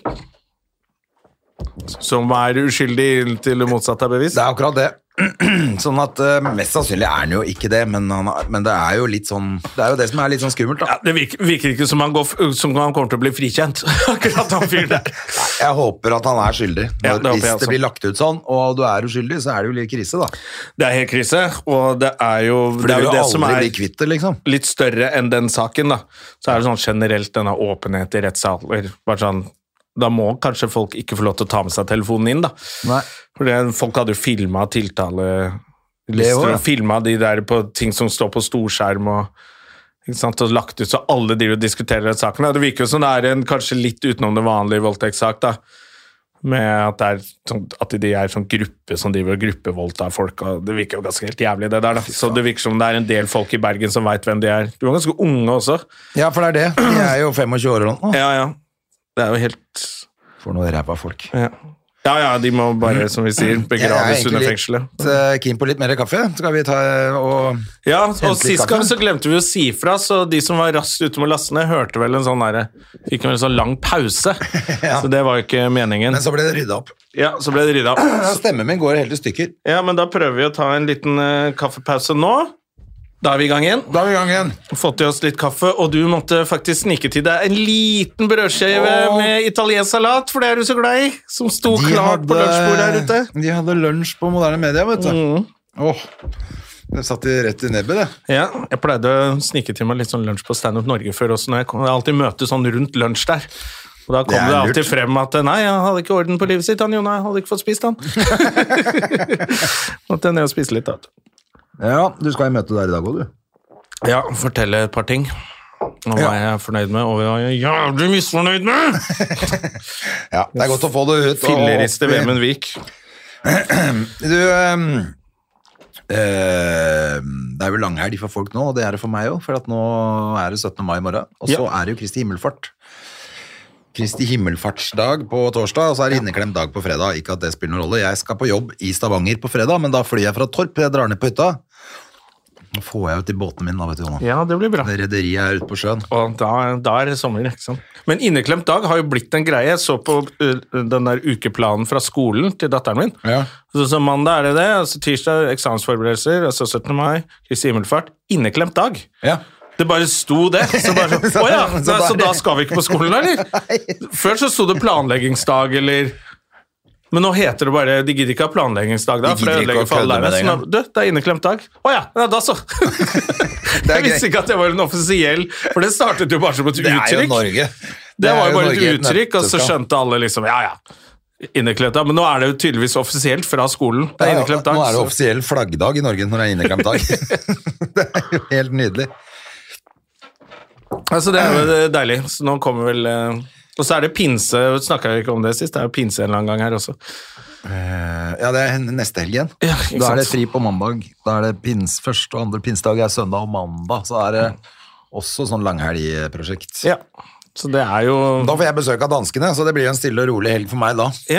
Som er uskyldig til det motsatte er bevis. det er akkurat det. Sånn at eh, mest sannsynlig er han jo ikke det, men, han, men det er jo litt sånn Det er jo det som er litt sånn skummelt, da. Ja, det virker, virker ikke som han, går, f- som han kommer til å bli frikjent. Akkurat han fyren der. Jeg håper at han er skyldig. Ja, Når, det håper hvis jeg det også. blir lagt ut sånn, og du er uskyldig, så er det jo litt krise, da. Det er helt krise, og det er jo For det, du er vil jo jo det som aldri er bli kvitt det, liksom. litt større enn den saken, da. Så er det sånn generelt denne åpenhet i rettssaler. Bare sånn, da må kanskje folk ikke få lov til å ta med seg telefonen inn, da. Nei. For det, folk hadde jo filmet tiltale Det også, ja. og filmet de der på ting som står på storskjerm og, ikke sant, og lagt ut, så alle de diskuterer den saken. Det virker jo som det er en kanskje litt utenom det vanlige voldtektssak, da. Med at, det er, sånn, at de er sånn gruppe som driver og gruppevoldtar folk, og det virker jo ganske helt jævlig det der, da. Så det virker som det er en del folk i Bergen som vet hvem de er. Du var ganske unge også. Ja, for det er det. De er jo femogtjue år eller noe. Ja, ja. Det er jo helt... For noe ræva folk. Ja. Ja, ja, de må bare, som vi sier, begraves under fengselet. Jeg er egentlig litt keen på litt mer kaffe. Skal vi ta og Ja, og Hente litt sist kaffe. gang så glemte vi å si fra, så de som var raskt ute med å laste ned, hørte vel en sånn der, fikk vel en sånn lang pause. Ja. Så det var jo ikke meningen. Men så ble det rydda opp. Ja, så ble det rydda opp. Ja, stemmen min går helt i stykker. Ja, men da prøver vi å ta en liten eh, kaffepause nå. Da er vi i gang igjen. Da er vi i gang igjen. Fått i oss litt kaffe, og du måtte faktisk snike til deg en liten brødskive Åh. med italiensk salat, for det er du så glad i, som sto klart på lunsjbordet her ute. De hadde lunsj på Moderne Media, vet du. Mm. Åh, det satt de rett i nebbet, det. Ja, jeg pleide å snike til meg litt sånn lunsj på Stand Up Norge før også, når jeg kom. Jeg alltid møte sånn rundt lunsj der. Og da kom Det det, er alltid lurt. frem at nei, jeg hadde ikke orden på livet sitt, han Jon, jeg hadde ikke fått spist han. Måtte jeg ned og spise litt, da. Ja, du skal i møte der i dag også, du. Ja, fortelle et par ting. Og hva Ja. jeg er fornøyd med, og hva jeg er jævlig misfornøyd med! Ja, det er godt å få det ut. og- Filleriste Vemund Vik. Du, ehm, ehm, det er jo langhelg for folk nå, og det er det for meg også, for at nå er det syttende mai i morgen, og så Ja. er det jo Kristi himmelfart. Kristi himmelfartsdag på torsdag, og så er det inneklemt dag på fredag. Ikke at det spiller noen rolle. Jeg skal på jobb i Stavanger på fredag, men da flyr jeg fra Torp, jeg drar ned på hytta. Nå får jeg ut i båten min da, vet du, Jonas. Ja, det blir bra. Det rederiet er ute på sjøen. Og da, da er det sommer, ikke sant? Men inneklemt dag har jo blitt en greie. Jeg så på uh, den der ukeplanen fra skolen til datteren min. Ja. Så, så mandag er det det, altså tirsdag eksamensforberedelser, altså syttende mai, Kristi himmelfart, inneklemt dag. Ja. Det bare sto det. Så bare sånn, å ja, Så nei, så da- da skal vi ikke på skolen, eller? Før så sto det planleggingsdag, eller... Men nå heter det bare, de gidder ikke ha planleggingsdag da, De for det gidder ikke ødelegger å for alle kødde med lærere. det Så nå, du, det er inneklemt dag. Å ja, ja, da så. er Jeg visste ikke at det var en offisiell, for det startet jo bare som et Det er jo uttrykk. Norge. Det var jo bare Norge i et et uttrykk, og så nøtteskall. skjønte alle liksom, ja, ja, inneklemt dag. Men nå er det jo tydeligvis offisielt fra skolen. Det er Ja, inneklemt dag. Nå er det så- offisiell flaggdag i Norge når det er inneklemt dag. Det er jo helt nydelig. Altså, det er jo deilig. Så nå kommer vel... eh, Og så er det pinse, snakket jeg ikke om det sist, det er jo pinse en eller annen gang her også. Eh, Ja, det er neste helg igjen. Ja, ikke da er det sant. fri på mandag. Da er det pins, første og andre pinsedag er søndag og mandag. Så er det også sånn langhelgprosjekt. Ja, så det er jo... Da får jeg besøk av danskene, så det blir en stille og rolig helg for meg da. Ja,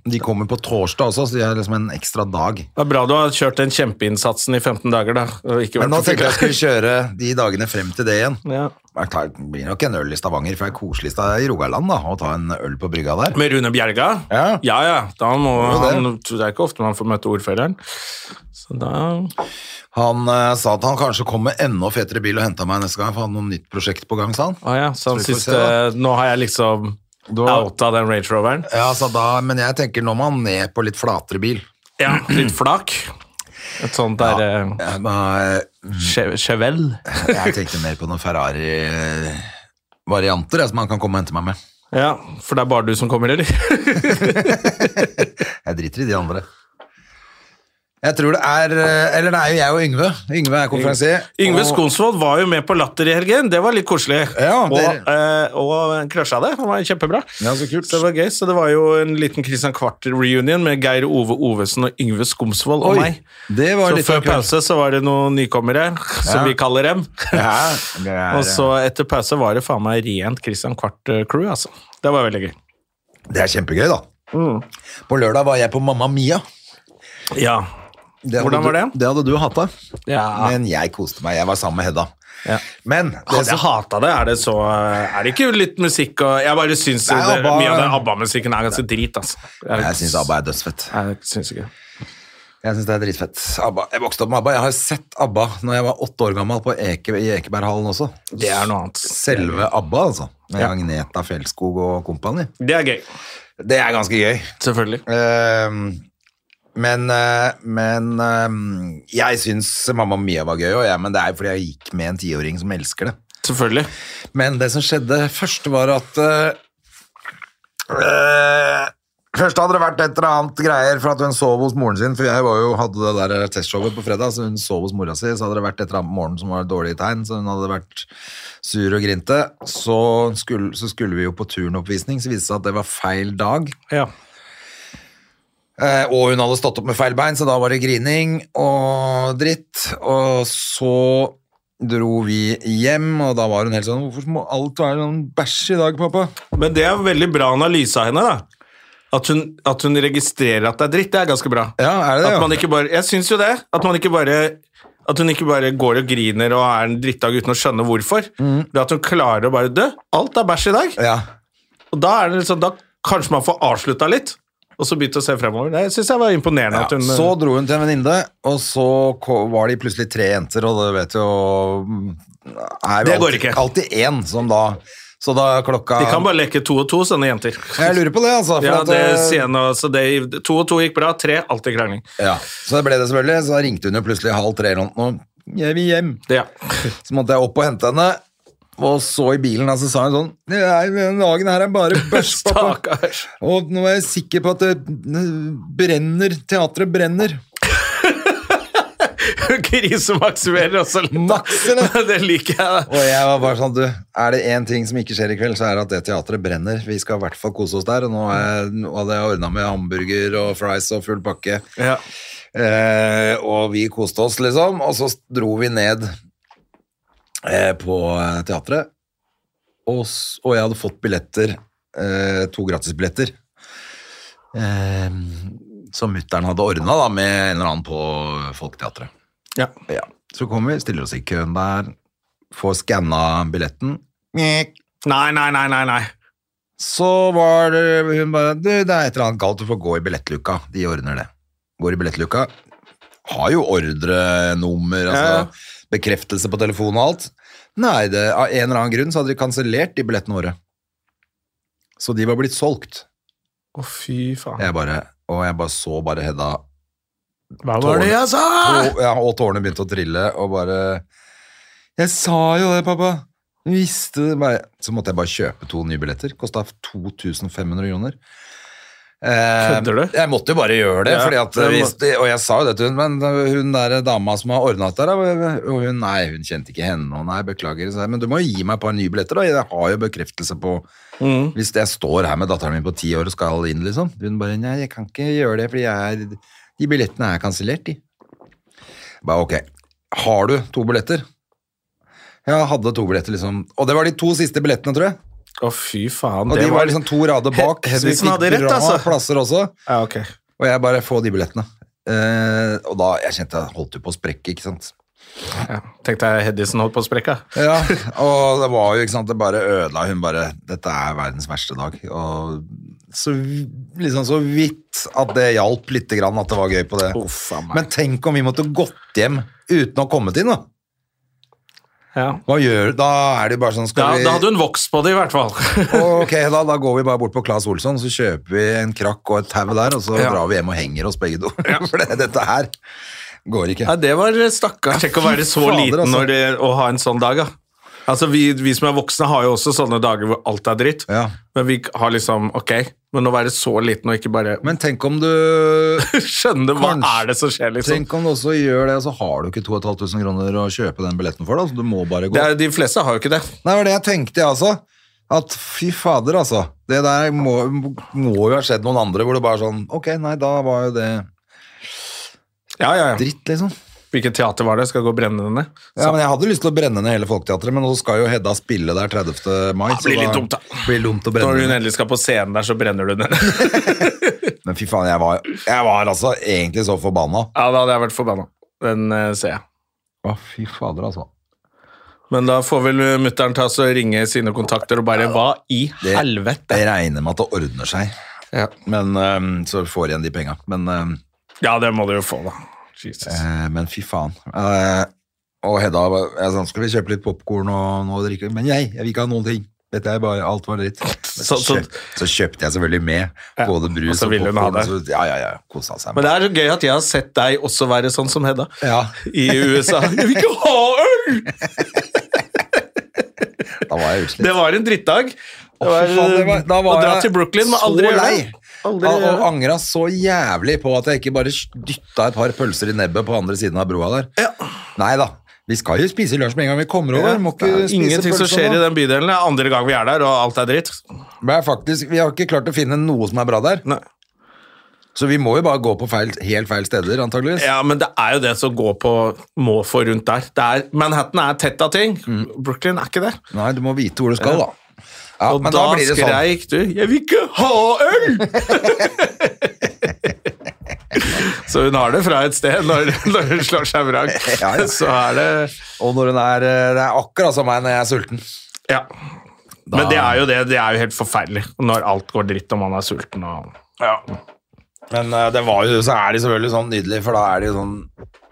De kommer på torsdag også, så de har liksom en ekstra dag. Det er bra du har kjørt den kjempeinnsatsen i femten dager da. Og ikke Men vært nå på tenker jeg fylla. jeg skulle kjøre de dagene frem til det igjen. Ja. Det blir nok en øl i Stavanger, for det er koselig i Rogaland da, å ta en øl på brygga der. Med Rune Bjerga? Ja. Ja, ja. Da må Jo, det. han, det er ikke ofte man får møte ordføreren. Så da... Han uh, sa at han kanskje kom med enda fetere bil og hentet meg neste gang, for han hadde noe nytt prosjekt på gang, sa han. Å ja, så han Så vi får siste... se, da. Nå har jeg liksom Da- outa den Range Roveren. Ja, så da, men jeg tenker nå må han ned på litt flatere bil. Ja, litt flak. Et sånt der... eh, Jeg, bare- Che- Chevelle. jeg tenkte mer på noen Ferrari-varianter, jeg, som han kan komme og hente meg med. Ja, for det er bare du som kommer, eller? Jeg driter i de andre. Jeg tror det er, eller det er jo jeg og Yngve. Yngve er konferansier. Yngve og- Skonsvold var jo med på Latter i helgen. Det var litt koselig. Ja, og, dere- eh, og krasja det. Det var kjempebra. Ja, så kult. Så det var gøy. Så det var jo en liten Christian Kvart-reunion med Geir Ove Ovesen og Yngve Skomsvold og Oi, meg. det var Så litt før kult. pause så var det noen nykommere, som Ja. vi kaller dem. Ja, det er, Og så etter pause var det faen meg rent Christian Kvart-crew, altså. Det var veldig gøy. det er kjempegøy, da. Mm. På lørdag var jeg på Mamma Mia. Ja. Det hadde Hvordan var du, det? Det hadde du hatt, Ja. men jeg koste meg. Jeg var sammen med Hedda. Ja. Men det Hadde jeg som, hata det, er det så Er det ikke litt musikk og Jeg bare syns Nei, det, Abba- mye av den ABBA-musikken er ganske drit, altså. jeg syns ABBA er dødsfett. Jeg syns ikke. Jeg synes det er dritfett. ABBA. Jeg vokste opp med ABBA. Jeg har sett ABBA når jeg var åtte år gammel på Eke, i Ekeberghallen også. Det er noe annet. Selve ABBA, altså. Med Ja. Agneta Fjellskog og kompani. Det er gøy. Det er ganske gøy. Selvfølgelig. Ehm, men eh, men ehm, jeg syns Mamma Mia var gøy, og jeg, men det er jo fordi jeg gikk med en tiåring som elsker det. Selvfølgelig. Men det som skjedde først var at eh, eh, Først hadde det vært et eller annet greier for at hun sov hos moren sin, for jeg var jo, hadde det der testshowet på fredag, så hun sov hos mora si, så hadde det vært et eller annet på morgenen som var dårlig tegn, så hun hadde vært sur og grinte. Så skulle, så skulle vi jo på turnoppvisning, så viste det seg at det var feil dag. Ja. Eh, og hun hadde stått opp med feil bein, så da var det grining og dritt. Og så dro vi hjem, og da var hun helt sånn, hvorfor må alt være sånn bæsj i dag, pappa? Men det er veldig bra analyse av henne, da. At hun, at hun registrerer at det er dritt, det er ganske bra. Ja, er det det? At Ja? man ikke bare, jeg syns jo det. At man ikke bare At hun ikke bare går og griner og er en drittdag uten å skjønne hvorfor. Det at hun klarer å bare dø. Alt er bæsj i dag. Ja. Og da er det liksom, da kanskje man får avslutta litt, og så begynte å se fremover. Det syns jeg var imponerende. Ja, at hun, så dro hun til en venninne, og så ko- var de plutselig tre jenter, og det vet jo er jo Det går alltid, ikke. alltid én som da Så da klokka De kan bare leke to og to, sånne jenter. Jeg lurer på det, altså. For Ja, at, det eh, sier jeg nå, så det, To og to gikk bra, tre alltid krangling. ja, så det ble det selvfølgelig. Så da ringte hun jo plutselig halv tre eller noe. Jeg vil hjem. Det, ja. Så måtte jeg opp og hente henne. Og så i bilen altså, sa hun sånn «Nei, den dagen her er bare bæsj, pappa. Stakkars. Og nå er jeg sikker på at det brenner. Teatret brenner. Krisemaksimerer også litt. Makser det. Det liker jeg. Og jeg var bare sånn, du, er det en ting som ikke skjer i kveld, så er det at det teatret brenner. Vi skal i hvert fall kose oss der, og nå er jeg, nå hadde jeg ordnet med hamburger og fries og full pakke. Ja. Eh, og vi koste oss, liksom, og så dro vi ned eh, på teatret, og, s- og jeg hadde fått billetter, eh, to gratisbilletter, eh, som mutteren hadde ordnet da, med en eller annen på Folketeatret. Ja. Ja, så kommer vi, stiller oss i køen der, får scannet billetten. Njek. Nei, nei, nei, nei, nei. Så var det, hun bare, du, det er et eller annet galt, du får gå i billettluka, de ordner det. Går i billettluka, har jo ordrenummer, altså Ja. bekreftelse på telefon og alt. Nei, det, av en eller annen grunn så hadde de kansellert de billettene våre. Så de var blitt solgt. Å, fy faen. Jeg bare, og jeg bare så bare Hedda, Hva var det jeg sa? og, ja, og tårene begynte å trille, og bare, jeg sa jo det, pappa. Jeg visste det bare. Så måtte jeg bare kjøpe to nye billetter. Kostet to tusen fem hundre kroner. Eh, Kødder du? Jeg måtte jo bare gjøre det, Ja, fordi at, det må- hvis det, og jeg sa jo det til hun, men hun der dama som har ordnet der, da, og hun, nei, hun kjente ikke henne, og nei, beklager, så jeg, men du må jo gi meg et par nye billetter da, jeg har jo bekreftelse på, Mm. hvis jeg står her med datteren min på ti år og skal inn, liksom, hun bare, nei, jeg kan ikke gjøre det, fordi jeg er, de billettene er kansellert, de. Bare, ok, har du to billetter? Jeg hadde to billetter, liksom, og det var de to siste billettene, tror jeg. Å, fy faen. Og de var liksom to rader bak, He- så vi Hedvigsen fikk hadde rett, bra altså. plasser også. Ja, ok. Og jeg bare får de billettene. Eh, og da, jeg kjente jeg holdt jo på å sprekke, ikke sant? Ja. Tenkte jeg Hedvigsen holdt på å sprekke. Ja, og det var jo, ikke sant, det bare ødela hun bare, dette er verdens verste dag. Og så, liksom så vidt at det hjalp litt grann at det var gøy på det. Uff, faen meg. Men tenk om vi måtte gått hjem uten å komme inn da. Ja. Hva gjør, da er det bare sånn, skal Da, vi... da hadde hun vokst på det i hvert fall. Ok, da, da går vi bare bort på Claes Olsson, så kjøper vi en krakk og et tau der, og så Ja. drar vi hjem og henger oss begge to. For det, dette her går ikke. Ja, det var stakkars. Tenk å være så Fader, liten altså. når det, å ha en sånn dag, da. Altså, vi, vi som er voksne har jo også sånne dager hvor alt er dritt. Ja. Men vi har liksom, ok, men å være så liten og ikke bare Men tenk om du... skjønne hva Kanskje. er det som skjer, liksom. Tenk om du også gjør det, og så har du ikke to og et halvt tusen kroner å kjøpe den billetten for, da, så du må bare gå. Det er, de fleste har jo ikke det. Nei, det var det jeg tenkte, jeg altså. At fy fader, altså. Det der må, må jo ha skjedd noen andre, hvor det bare sånn, ok, nei, da var jo det Ja, ja, ja. dritt, liksom. Hvilket teater var det? Skal jeg gå og brenne den ned? Ja, men jeg hadde lyst til å brenne ned hele Folketeatret, men nå skal jo Hedda spille der tredivte mai. Det blir så litt dumt, da. Blir dumt å Når brenne hun ned. endelig skal på scenen der, så brenner du den. Men fy faen, jeg var, jeg var altså egentlig så forbanna. Ja, da hadde jeg vært forbanna. Den eh, ser jeg. Å, fy fader, altså. Men da får vel mutteren ta så ringe sine kontakter og bare, hva i Det- helvete? Jeg regner med at det ordner seg. Ja. Men øhm, så får jeg igjen de penga. Men, øhm, Ja, det må du jo få, da. Jesus. eh, men fy faen. Eh, og Hedda jeg sa, skal vi kjøpe litt popcorn og noe å drikke? Men jeg, jeg vil ikke ha noen ting. Dette er bare, alt var dritt. Men Så- Så, så- kjøp, så kjøpte jeg selvfølgelig med Ja, både og brus så og, ville hun ha popcorn. det. Så, ja, ja, ja, kosa seg. Men det er så gøy at jeg har sett deg også være sånn som Hedda Ja, i U S A. Jeg vil ikke ha øl! da var jeg utslitt. Det var en drittdag. Det Å, var, fy faen, det var- da var å dra jeg til Brooklyn, men så aldri gjøre lei. det. Aldri Ja, gjøre og det. angra så jævlig på at jeg ikke bare dytta et par pølser i nebbet på andre siden av broa der. Ja. Nei da, vi skal jo spise lunsj med en gang vi kommer over. Må ikke Det er spise ingenting som pølser skjer nå. i den bydelen. Det er andre gang vi er der, og alt er dritt. Men faktisk, vi har ikke klart å finne noe som er bra der. Nei. Så vi må jo bare gå på feil, helt feil steder, antageligvis. Ja, men det er jo det som går på må få rundt der. Det er, Manhattan er tett av ting. Brooklyn er ikke det. Nei, du må vite hvor du skal, da. Ja, Og men da, da blir det sånn. skreik du 'Jeg vil ikke ha øl!' Så hun har det fra et sted når, når hun slår seg vrang. Ja, ja. Så er det Og når hun er eh, Det er akkurat som meg når jeg er sulten. Ja. Men det er jo det. Det er jo helt forferdelig når alt går dritt og man er sulten. Og... Ja. Men eh, det var jo, så er det selvfølgelig sånn nydelig, for da er det jo sånn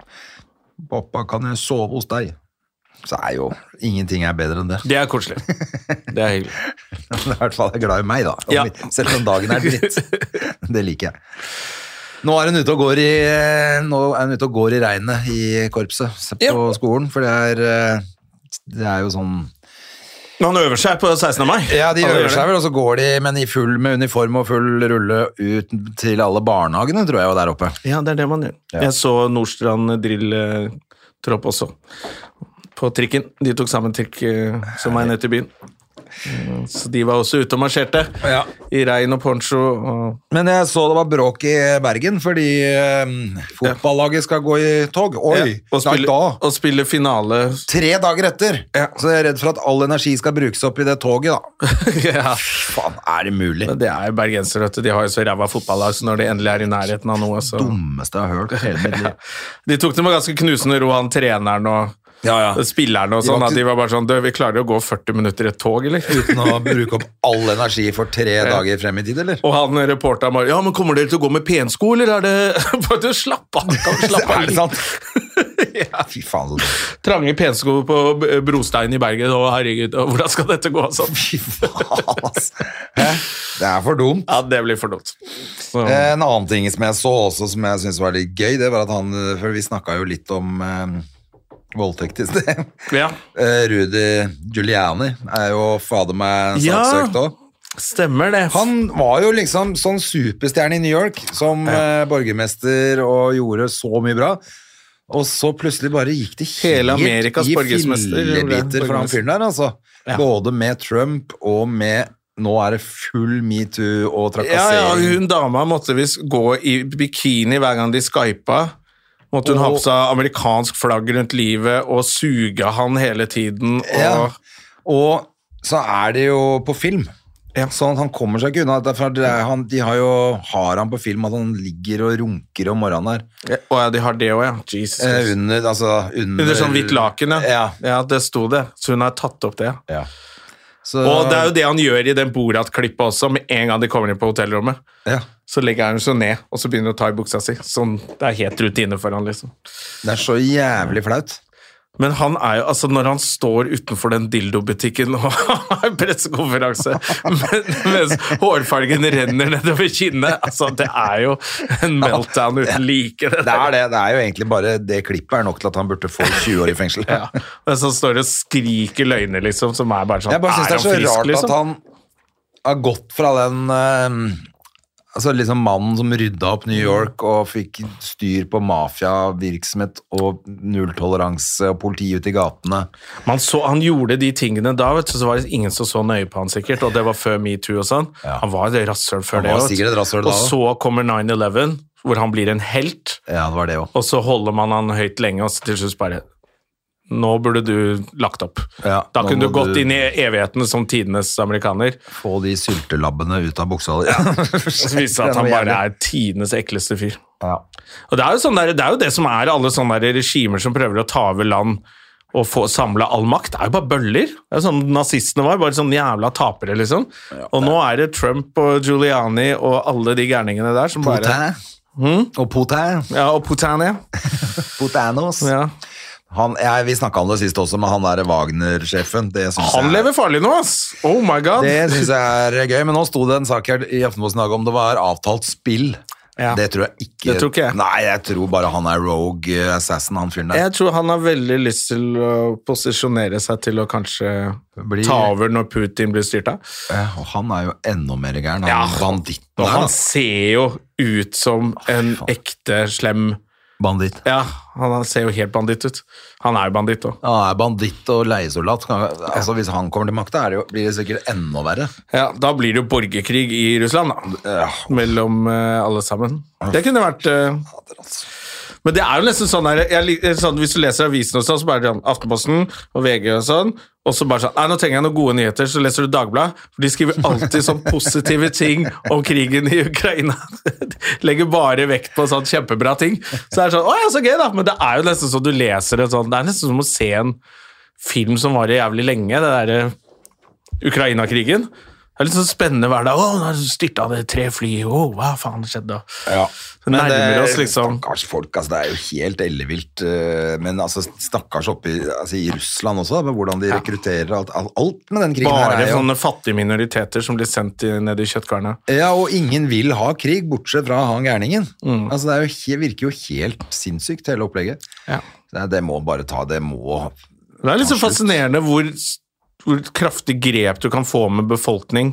'Pappa, kan jeg sove hos deg?' Så er jo ingenting er bedre enn det. Det er koselig. Det er hyggelig. I hvert fall er glad i meg, da. Om Ja. vi- Selv om dagen er dritt. Det liker jeg. Nå er hun ute og går i, nå er hun ute og går i regnet i korpset på Ja. skolen, for det er, eh, det er jo sånn... Man øver seg på sekstende mai. Ja, de Alle øver gjør seg det. vel, og så går de men i full, med uniform og full rulle ut til alle barnehagene, tror jeg, jo der oppe. Ja, det er det man gjør. Ja. Jeg så Nordstrand drill-tropp også. På trikken. De tok sammen trikk eh, som er ned til byen. Mm, Så de var også ute og marsjerte. Ja. I regn og poncho. Og... Men jeg så det var bråk i Bergen, fordi eh, fotballaget skal gå i tog. Oi, Ja, og, nei, spille, da... og spille finale. Tre dager etter, Ja. så jeg er redd for at all energi skal brukes opp i det toget, da. Ja. Faen, er det mulig? Men det er jo bergensere, vet du. De har jo så ræva fotballag, så når de endelig er i nærheten av noe, så Dummeste jeg har hørt hele mitt liv. De tok det med ganske knusende ro, han treneren og Ja, ja. spillerne og De sånn, var at ikke- de var bare sånn, du, vi klarer jo å gå førti minutter i et tog, eller? Uten å bruke opp all energi for tre dager frem i tid, eller? Og han reporteren bare, ja, men kommer dere til å gå med pensko, eller er det... Bare du slapp av, kan du slappe av Er det litt? sant? Ja. Fy faen, så dumt. Trange pensko på B- brostein i Bergen, og herregud, og hvordan skal dette gå sånn? Fy faen, altså. Hæ? Det er for dumt. Ja, det blir for dumt. Så, Eh, En annen ting som jeg så også, som jeg synes var litt gøy, det var at han, for vi snakket jo litt om eh, voldtekt i sted. ja, Eh, Rudy Giuliani er jo fader meg Ja. saksøkt også. stemmer det. Han var jo liksom sånn superstjerne i New York, som eh, borgermester og gjorde så mye bra. Og så plutselig bare gikk det helt Hele Amerikas i borgermester, fillebiter for han borgermester. fyren der, altså. Ja. Både med Trump og med nå er det full metoo og Ja, ja, trakassering. hun dama måtte visst gå i bikini hver gang de skypa. Måtte hun ha Og- på seg amerikansk flagg rundt livet og suge han hele tiden. Og... Ja. Og så er det jo på film. Ja. Sånn at han kommer seg ikke unna. Derfor det er han, de har jo har han på film at han ligger og runker om morgenen her. Ja, å ja, de har det også, ja. Jesus. Eh, under, altså under... Under sånn hvitt laken, ja. ja. Ja, det sto det. Så hun har tatt opp det. Ja. Så... Og det er jo det han gjør i den Borat-klippet også, med en gang de kommer inn på hotellrommet. Ja. Så legger han så ned, og så begynner han å ta i buksa si. Sånn, det er helt rutine for han, liksom. Det er så jævlig flaut. Men han er jo, altså når han står utenfor den dildobutikken og har pressekonferanse, mens hårfargen renner nedover kinnet, altså det er jo en meltdown uten like. Det, det er det, det er jo egentlig bare, det klippet er nok til at han burde få tjue år i fengsel. Ja, og så står det og skriker løgner liksom, som er bare sånn, jeg bare synes er det er så han frisk rart liksom? At han har gått fra den... Uh, Altså liksom mannen som rydda opp New York og fikk styr på mafiavirksomhet og nulltoleranse og politi ute i gatene. Man så, han gjorde de tingene da, vet du, så var det ingen som så nøye på han sikkert, og det var før MeToo og sånn. Ja. Han var et rasshøl før han det. Var sikkert et rasshøl da. Og så kommer nine eleven, hvor han blir en helt. Ja, det var det også. Og så holder man han høyt lenge, og så til slutt bare... Nå burde du lagt opp. Ja, da kunne du gått du... inn i evigheten som tidenes amerikaner. Få de syltelabbene ut av buksa. Ja. Så viser at han bare er tidenes ekleste fyr. Ja. Og det er, jo sånn der, det er jo det som er alle sånne der regimer som prøver å ta over land og få samle all makt. Det er jo bare bøller. Det er sånn nazistene var, bare sånn jævla tapere, liksom. Ja, og nå er det Trump og Giuliani og alle de gærningene der som Putin. bare... Hmm? Og Putin. Ja, og Putin, ja. Putanos. Ja. Han, jeg, vi snakket om det sist også, men han der Wagner-sjefen det synes Han jeg, lever farlig nå, ass! Oh my god! Det synes jeg er gøy, men nå sto det en sak her i Aftenposten i dag om det var avtalt spill. Ja. Det tror jeg ikke. Det tror ikke jeg. Nei, jeg tror bare han er rogue assassin, han fyren der. Jeg tror han har veldig lyst til å posisjonere seg til å kanskje bli... ta over når Putin blir styrt av. Ja, og han er jo enda mer gæren, han ja. banditten der. Og han da. ser jo ut som en oh, ekte slem banditt. Ja, han ser jo helt banditt ut. Han er jo banditt også. Han er banditt og leiesoldat. Altså, hvis han kommer til makta, er det jo, blir det sikkert enda verre. Ja, da blir det jo borgerkrig i Russland, da. Ja. Mellom uh, alle sammen. Det kunne vært... Uh... Men det er jo nesten sånn her, jeg, sånn, hvis du leser avisen og sånn, så bare det Aftenposten og V G og sånn, og så bare sånn, nei, nå trenger jeg noen gode nyheter, så leser du Dagbladet, for de skriver alltid sånn positive ting om krigen i Ukraina. Legger bare vekt på sånn kjempebra ting. Så det er sånn, å ja, så gøy da, men det er jo nesten sånn du leser det sånn, det er nesten som å se en film som varer jævlig lenge, det der Ukraina-krigen. Det er litt sånn spennende hver dag. Åh, nå styrtet det tre fly. Åh, hva faen skjedde da? Ja. Så nærmer det, oss liksom... Stakkars folk, altså, det er jo helt ellevilt. Men altså, stakkars oppe i, altså, i Russland også, med hvordan de rekrutterer alt, alt med den krigen bare her. Bare sånne fattige minoriteter som blir sendt ned i kjøttkvarna. Ja, og ingen vil ha krig, bortsett fra han gærningen. Mm. Altså, det er jo, virker jo helt sinnssykt, hele opplegget. Ja. Det, det må bare ta, det må... Det er litt så fascinerende hvor... hvor kraftig grep du kan få med befolkning.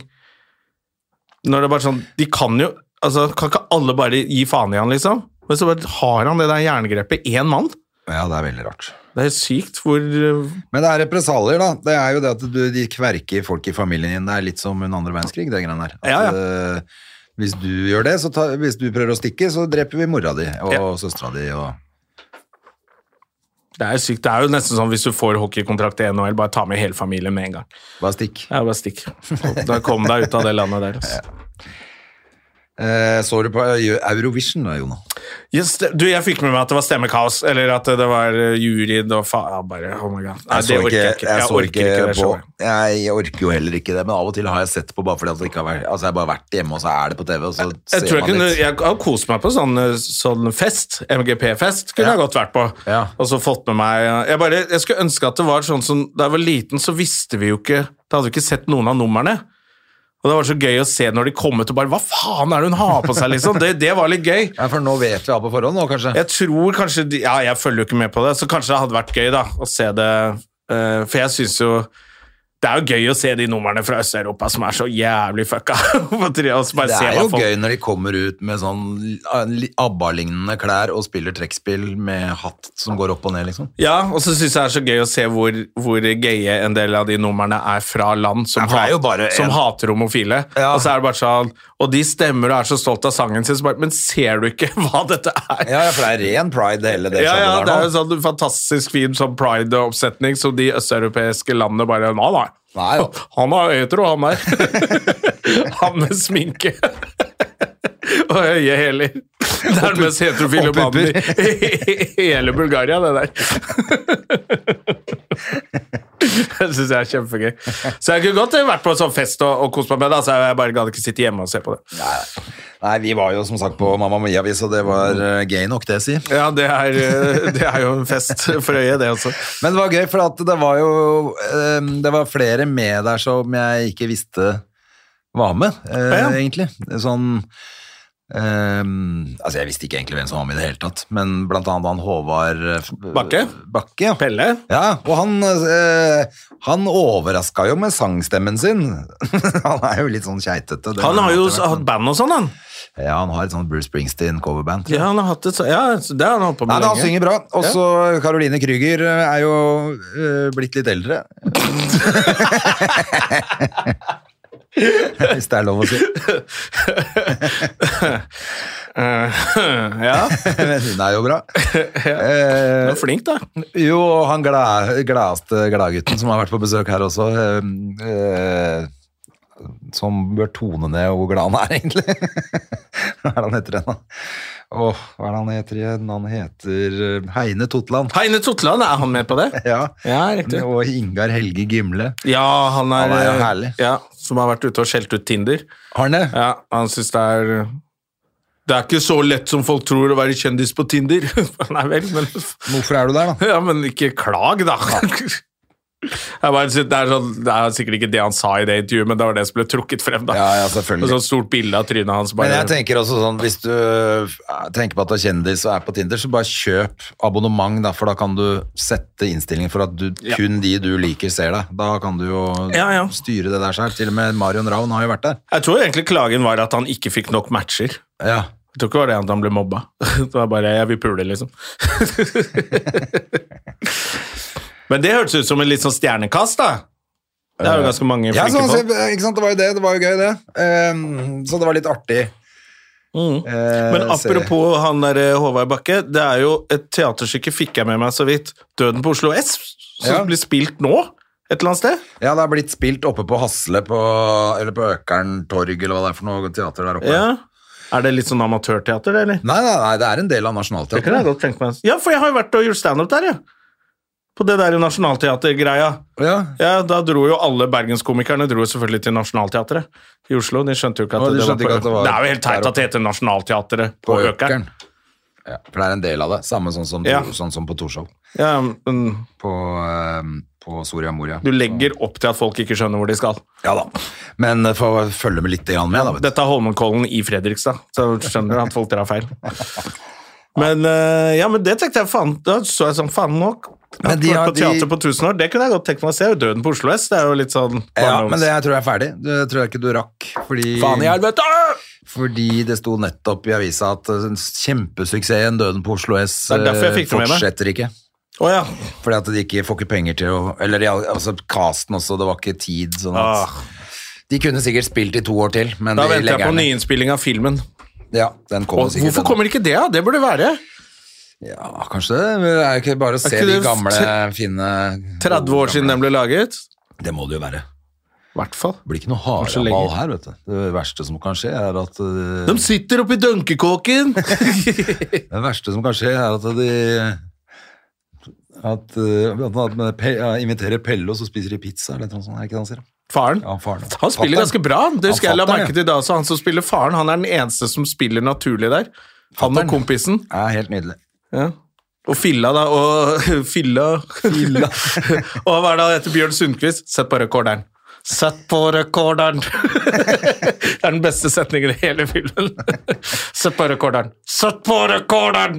Når det er bare sånn, de kan jo, altså, kan ikke alle bare gi faen i han, liksom? Men så bare har han det der jerngrepet, én mann. Ja, det er veldig rart. Det er sykt hvor... Men det er represalier, da. Det er jo det at du, de kverker folk i familien din. Det er litt som en andre verdenskrig, det greiene der. At, ja, ja. Uh, hvis du gjør det, så ta, hvis du prøver å stikke, så dreper vi mora di og ja. søstera di og... Det er sykt. Det er jo nesten sånn hvis du får hockeykontrakt i N H L, bare ta med hele familien med en gang. Bare stikk. Ja, bare stikk. Da kom deg ut av det landet der. Altså. Ja. Eh, så du på Eurovision da, Jona? Yes, det, du, jeg fikk med meg at det var stemmekaos, eller at det var juryd og faen, ja, bare, oh my god. Nei, jeg det orker ikke. Jeg, jeg, jeg orker ikke, ikke det på, jeg, jeg orker jo heller ikke det, men av og til har jeg sett på bare fordi at det ikke har vært, altså jeg har bare vært hjemme og så er det på T V og så jeg, ser jeg tror jeg man kunne, litt. Jeg har kost meg på sånn, sånn fest, M G P-fest, kunne ja. jeg godt vært på, ja. og så fått med meg, jeg bare, jeg skulle ønske at det var sånn som, da jeg var liten så visste vi jo ikke, da hadde vi ikke sett noen av numrene. Og det var så gøy å se når de kom ut og bare, hva faen er det hun har på seg, liksom? Det, det var litt gøy. Ja, for nå vet vi alt på forhånd nå, kanskje? Jeg tror kanskje, de, ja, jeg følger jo ikke med på det, så kanskje det hadde vært gøy da, å se det, uh, for jeg synes jo, det er jo gøy å se de numrene fra Øst-Europa som er så jævlig fucka. Det er jo gøy når de kommer ut med sånn ABBA-lignende klær og spiller trekkspill med hatt som går opp og ned, liksom. Ja, og så synes jeg det er så gøy å se hvor, hvor gøye en del av de numrene er fra land som, ja, hat, som en... hater homofile. Ja. Og så er det bare sånn, og de stemmer og er så stolt av sangen sin, bare, men ser du ikke hva dette er? Ja, for det er ren pride hele det. Ja, ja, det er jo sånn fantastisk fin sånn pride-oppsetning som de østeuropeiske landene bare, nå da. Nei, han er hetero, han der. Han med sminke. Og høye hæler. Det er den mest heterofile mannen i hele Bulgaria, det der. Det synes jeg er kjempegøy. Så jeg kunne godt vært på en sånn fest og, og kost meg med det, så jeg bare gadd ikke sitte hjemme og se på det. Nei, nei, vi var jo som sagt på Mamma Mia-vis, og det var uh, gøy nok, det si. Ja, det er, det er jo en fest for øyet, det også. Men det var gøy, for at det var jo um, det var flere med der som jeg ikke visste var med, uh, ja, ja. egentlig. Sånn Um, altså jeg visste ikke egentlig hvem som var med i det hele tatt, men blant annet han Håvard Bakke, Bakke ja. Pelle. Ja, og han uh, han overrasket jo med sangstemmen sin. Han er jo litt sånn keitete. Han har jo hatt band og sånn, han. Ja, han har et sånt Bruce Springsteen coverband. Ja, han har hatt et så, ja, det har han holdt på med. Nei, han synger bra. Og så ja. Caroline Krüger er jo uh, blitt litt eldre. Hvis det er lov å si. uh, ja. Men hun er jo bra. Ja. Du er flink, da. Jo, han glad, gladeste gladgutten som har vært på besøk her også, uh, uh, som bør tone ned hvor glad han er, egentlig. Hva er det han heter ennå? Åh, hva er det han heter igjen? Han heter Heine Totland. Heine Totland, er han med på det? Ja, ja riktig. Og Ingar Helge Gimle. Ja, han er, han er jo herlig. Ja, som har vært ute og skjelt ut Tinder. Har han det? Ja, han synes det er... Det er ikke så lett som folk tror å være kjendis på Tinder. Nei vel, men... Hvorfor er du der, da? Ja, men ikke klag, da. Jeg bare, det, er sånn, det er sikkert ikke det han sa i det intervjuet, men det var det som ble trukket frem da. Ja, ja, selvfølgelig. Et sånt stort bilde av trynet hans bare... Men jeg tenker også sånn, hvis du tenker på at du er kjendis og er på Tinder, så bare kjøp abonnement da, for da kan du sette innstillingen for at du, ja. kun de du liker ser deg. Da kan du jo ja, ja. styre det der selv. Til og med Marion Ravn har jo vært der. Jeg tror egentlig klagen var at han ikke fikk nok matcher. Ja. Jeg tror ikke det var det at han ble mobba. Det var bare, jeg vil pule liksom. Men det hørtes ut som en litt sånn stjernekast, da. Det er jo ganske mange flinke ja, så, folk. Ikke sant, det var jo det, det var jo gøy det. Um, så det var litt artig. Mm. Uh, Men apropos se. Han der Håvard Bakke, det er jo et teaterstykke, fikk jeg med meg så vidt, Døden på Oslo S, som ja. blir spilt nå, et eller annet sted. Ja, det har blitt spilt oppe på Hasle, på, eller på Økern Torg, eller hva det er for noe teater der oppe. Ja. Er det litt sånn amatørteater, eller? Nei, nei, nei, det er en del av Nationalteatret. Det kan jeg godt tenke meg. Ja, for jeg har jo vært og gjort stand-up der, ja. På det der Nationalteater-greia. Ja. Ja, da dro jo alle bergenskomikerne dro selvfølgelig til Nationalteatret i Oslo. De skjønte jo ikke at, ja, de det, var på, at det var... Det er jo helt teit at det heter Nationalteatret på, på Økern. Ja, for det er en del av det. Samme sånn som, ja. sånn som på Torshov. Ja, men... På, um, på Soria Moria. Du legger opp til at folk ikke skjønner hvor de skal. Ja da. Men for å følge med litt igjen med, da. Vet du. Dette er Holmenkollen i Fredrikstad, så skjønner du at folk drar feil. Men, uh, ja, men det tenkte jeg, faen, da så jeg sånn, faen nok. Men de har, på teater de... på tusen år, det kunne jeg godt tenkt meg å se. Døden på Oslo S, det er jo litt sånn... Ja, men det jeg tror jeg er ferdig. Det tror jeg ikke du rakk, fordi... Faen i helvete! Fordi det sto nettopp i avisa at kjempesuksessen Døden på Oslo S fortsetter ikke. Oh, ja. Fordi at de ikke får ikke penger til å... Eller altså, casten også, det var ikke tid, sånn at... Ah. De kunne sikkert spilt i to år til, men... Da de venter jeg på nyinnspilling av filmen. Ja, den kommer sikkert. Hvorfor kommer ikke det, da? Det burde være... Ja, kanskje det. Det er jo ikke bare å se de gamle, fine... tretti år siden den ble laget? Det må det jo være. I hvert fall. Det blir ikke noe haraball her, vet du. Det verste som kan skje er at... Uh... De sitter oppe i dønkekåken! Det verste som kan skje er at de... At, uh, at pe ja, inviterer Pelle, og så spiser de pizza, eller noe sånt, er ikke det han sier? Faren? Ja, faren. Han spiller ganske bra. Det skal jeg la merke til da, så han som spiller faren, han er den eneste som spiller naturlig der. Han og kompisen. Ja, helt nydelig. Ja. Og Filla da, og Filla. Filla. Og hva er det han heter? Bjørn Sundqvist? Sett på rekorderen. Sett på rekorderen. Det er den beste setningen i hele filmen. Sett på rekorderen. Sett på rekorderen!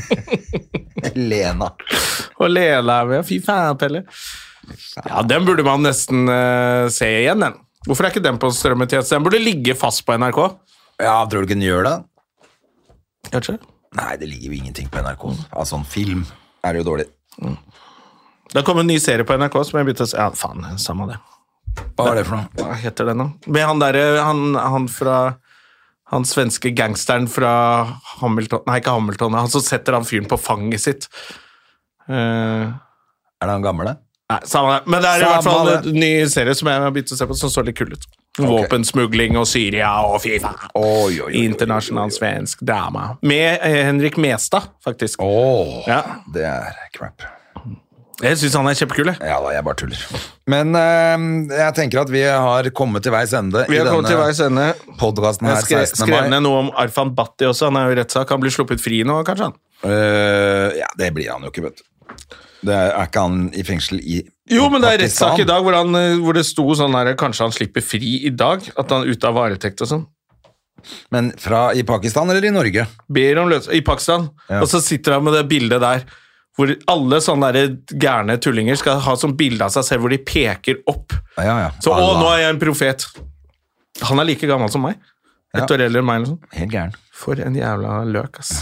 Lena. Og Lena er med. Fy faen, Pelle. Ja, den burde man nesten uh, se igjen, den. Hvorfor er ikke den på strømmetjeneste? Den burde ligge fast på N R K. Ja, tror du ikke den gjør det? Kanskje? Nei, det ligger jo ingenting på N R K. Altså, sånn film er det jo dårlig. Mm. Det kom en ny serie på N R K som jeg begynte å se. Ja, faen, samme det. Hva er det for noe? Hva heter den da? Med han der, han, han fra, han svenske gangsteren fra Hamilton, nei, ikke Hamilton, han som setter han fyren på fanget sitt. Uh, er det han gamle? Nei, samme det. Men det er i Samme hvert fall det. en ny serie som jeg har begynt å se på, som så litt kul ut. Våpensmugling og Syria og fy faen. Oi, oi, oi, oi. Internasjonal svensk drama. Med eh, Henrik Mestad, faktisk. Åh, Ja. det er crap. Jeg synes han er kjempekul. jeg. Ja da, jeg bare tuller. Men eh, jeg tenker at vi har kommet til veis ende Vi har kommet til veis ende. podcasten her Jeg skrev, sekstende skrev mai. ned noe om Arfan Bhatti også. Han er jo i rettssak. Han blir sluppet fri nå, kanskje han? Eh, ja, det blir han jo ikke, vet du. Det er ikke han i fengsel i Jo, men det er Pakistan. rettssak i dag hvor, han, eh, hvor det sto sånn her, kanskje han slipper fri i dag. At han er ute av varetekt og sånn. Men fra i Pakistan eller i Norge? Ber om løs I Pakistan. Ja. Og så sitter han med det bildet der hvor alle sånne der gærne tullinger skal ha sånn bilde av seg selv hvor de peker opp. Ja, ja. Så, å, Allah. nå er jeg en profet. Han er like gammel som meg. Et Ja. år eldre enn meg eller sånn. Helt gæren. For en jævla løk, ass.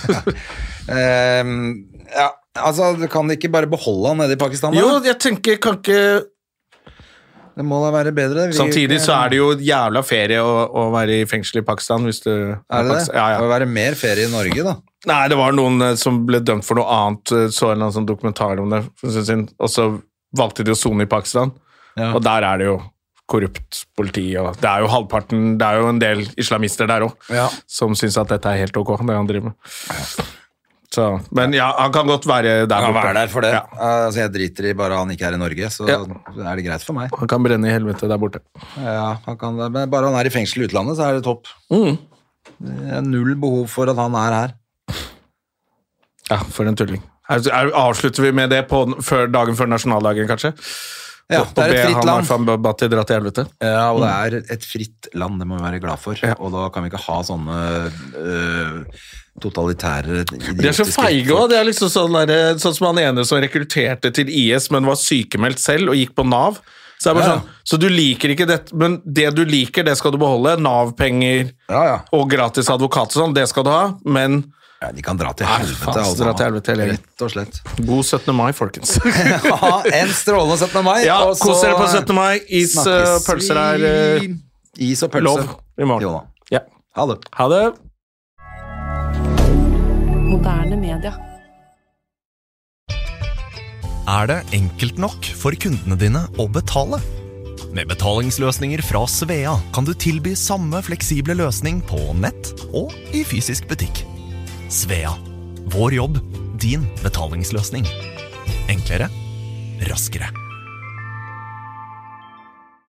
Ehm, ja, altså, du kan ikke bare beholde han nede i Pakistan da? Jo, jeg tenker, kan ikke Det må da være bedre. Vi- Samtidig så er det jo jævla ferie å, å være i fengsel i Pakistan hvis du Er det det? Pakistan. Ja, Det må ja. være mer ferie i Norge, da. Nei, det var noen eh, som ble dømt for noe annet, eh, så en eller annen sånn dokumentar om det, for en stund siden, og så valgte de å sone i Pakistan, Ja. og der er det jo korrupt politi, og det er jo halvparten, det er jo en del islamister der også, Ja. som synes at dette er helt ok, det han driver med. Så, men ja, han kan godt være der Han kan borte. være der for det. Ja. Altså, jeg driter i bare han ikke er i Norge, så Ja. er det greit for meg. Han kan brenne i helvete der borte. Ja, han kan, det, men bare han er i fengsel i utlandet, så er det topp. Mm. Det er null behov for at han er her. Ja, for en tulling. Er, er, avslutter vi med det på, før, dagen før nasjonaldagen, kanskje? Ja, Og- det er og et be fritt han land. Arfan Bhatti dra til helvete. Ja, og det er et fritt land, det må vi være glad for. Ja. Og da kan vi ikke ha sånne øh, totalitære, De er så feige også. Det er liksom sånn, der, sånn som han ene som rekrutterte til I S, men var sykemeldt selv og gikk på Nav. Så, det er bare Ja. sånn, så du liker ikke dette, men det du liker, det skal du beholde. Nav-penger Ja, ja. og gratis advokat og sånn, det skal du ha, men Ja, de kan dra til Nei, helvete, faen, alle dra til sammen. helvete hele gjengen. Rett og slett. god syttende mai, folkens. Ha en strålende syttende mai. Ja, og så kos dere på syttende mai. Is, snakkes uh, pølser er uh, vi. Is og pølse. lov i morgen. Jo da. Ja. Ha det. Ha det. Moderne media. Er det enkelt nok for kundene dine å betale? Med betalingsløsninger fra Svea kan du tilby samme fleksible løsning på nett og i fysisk butikk. Svea. Vår jobb, din betalingsløsning. Enklere, raskere.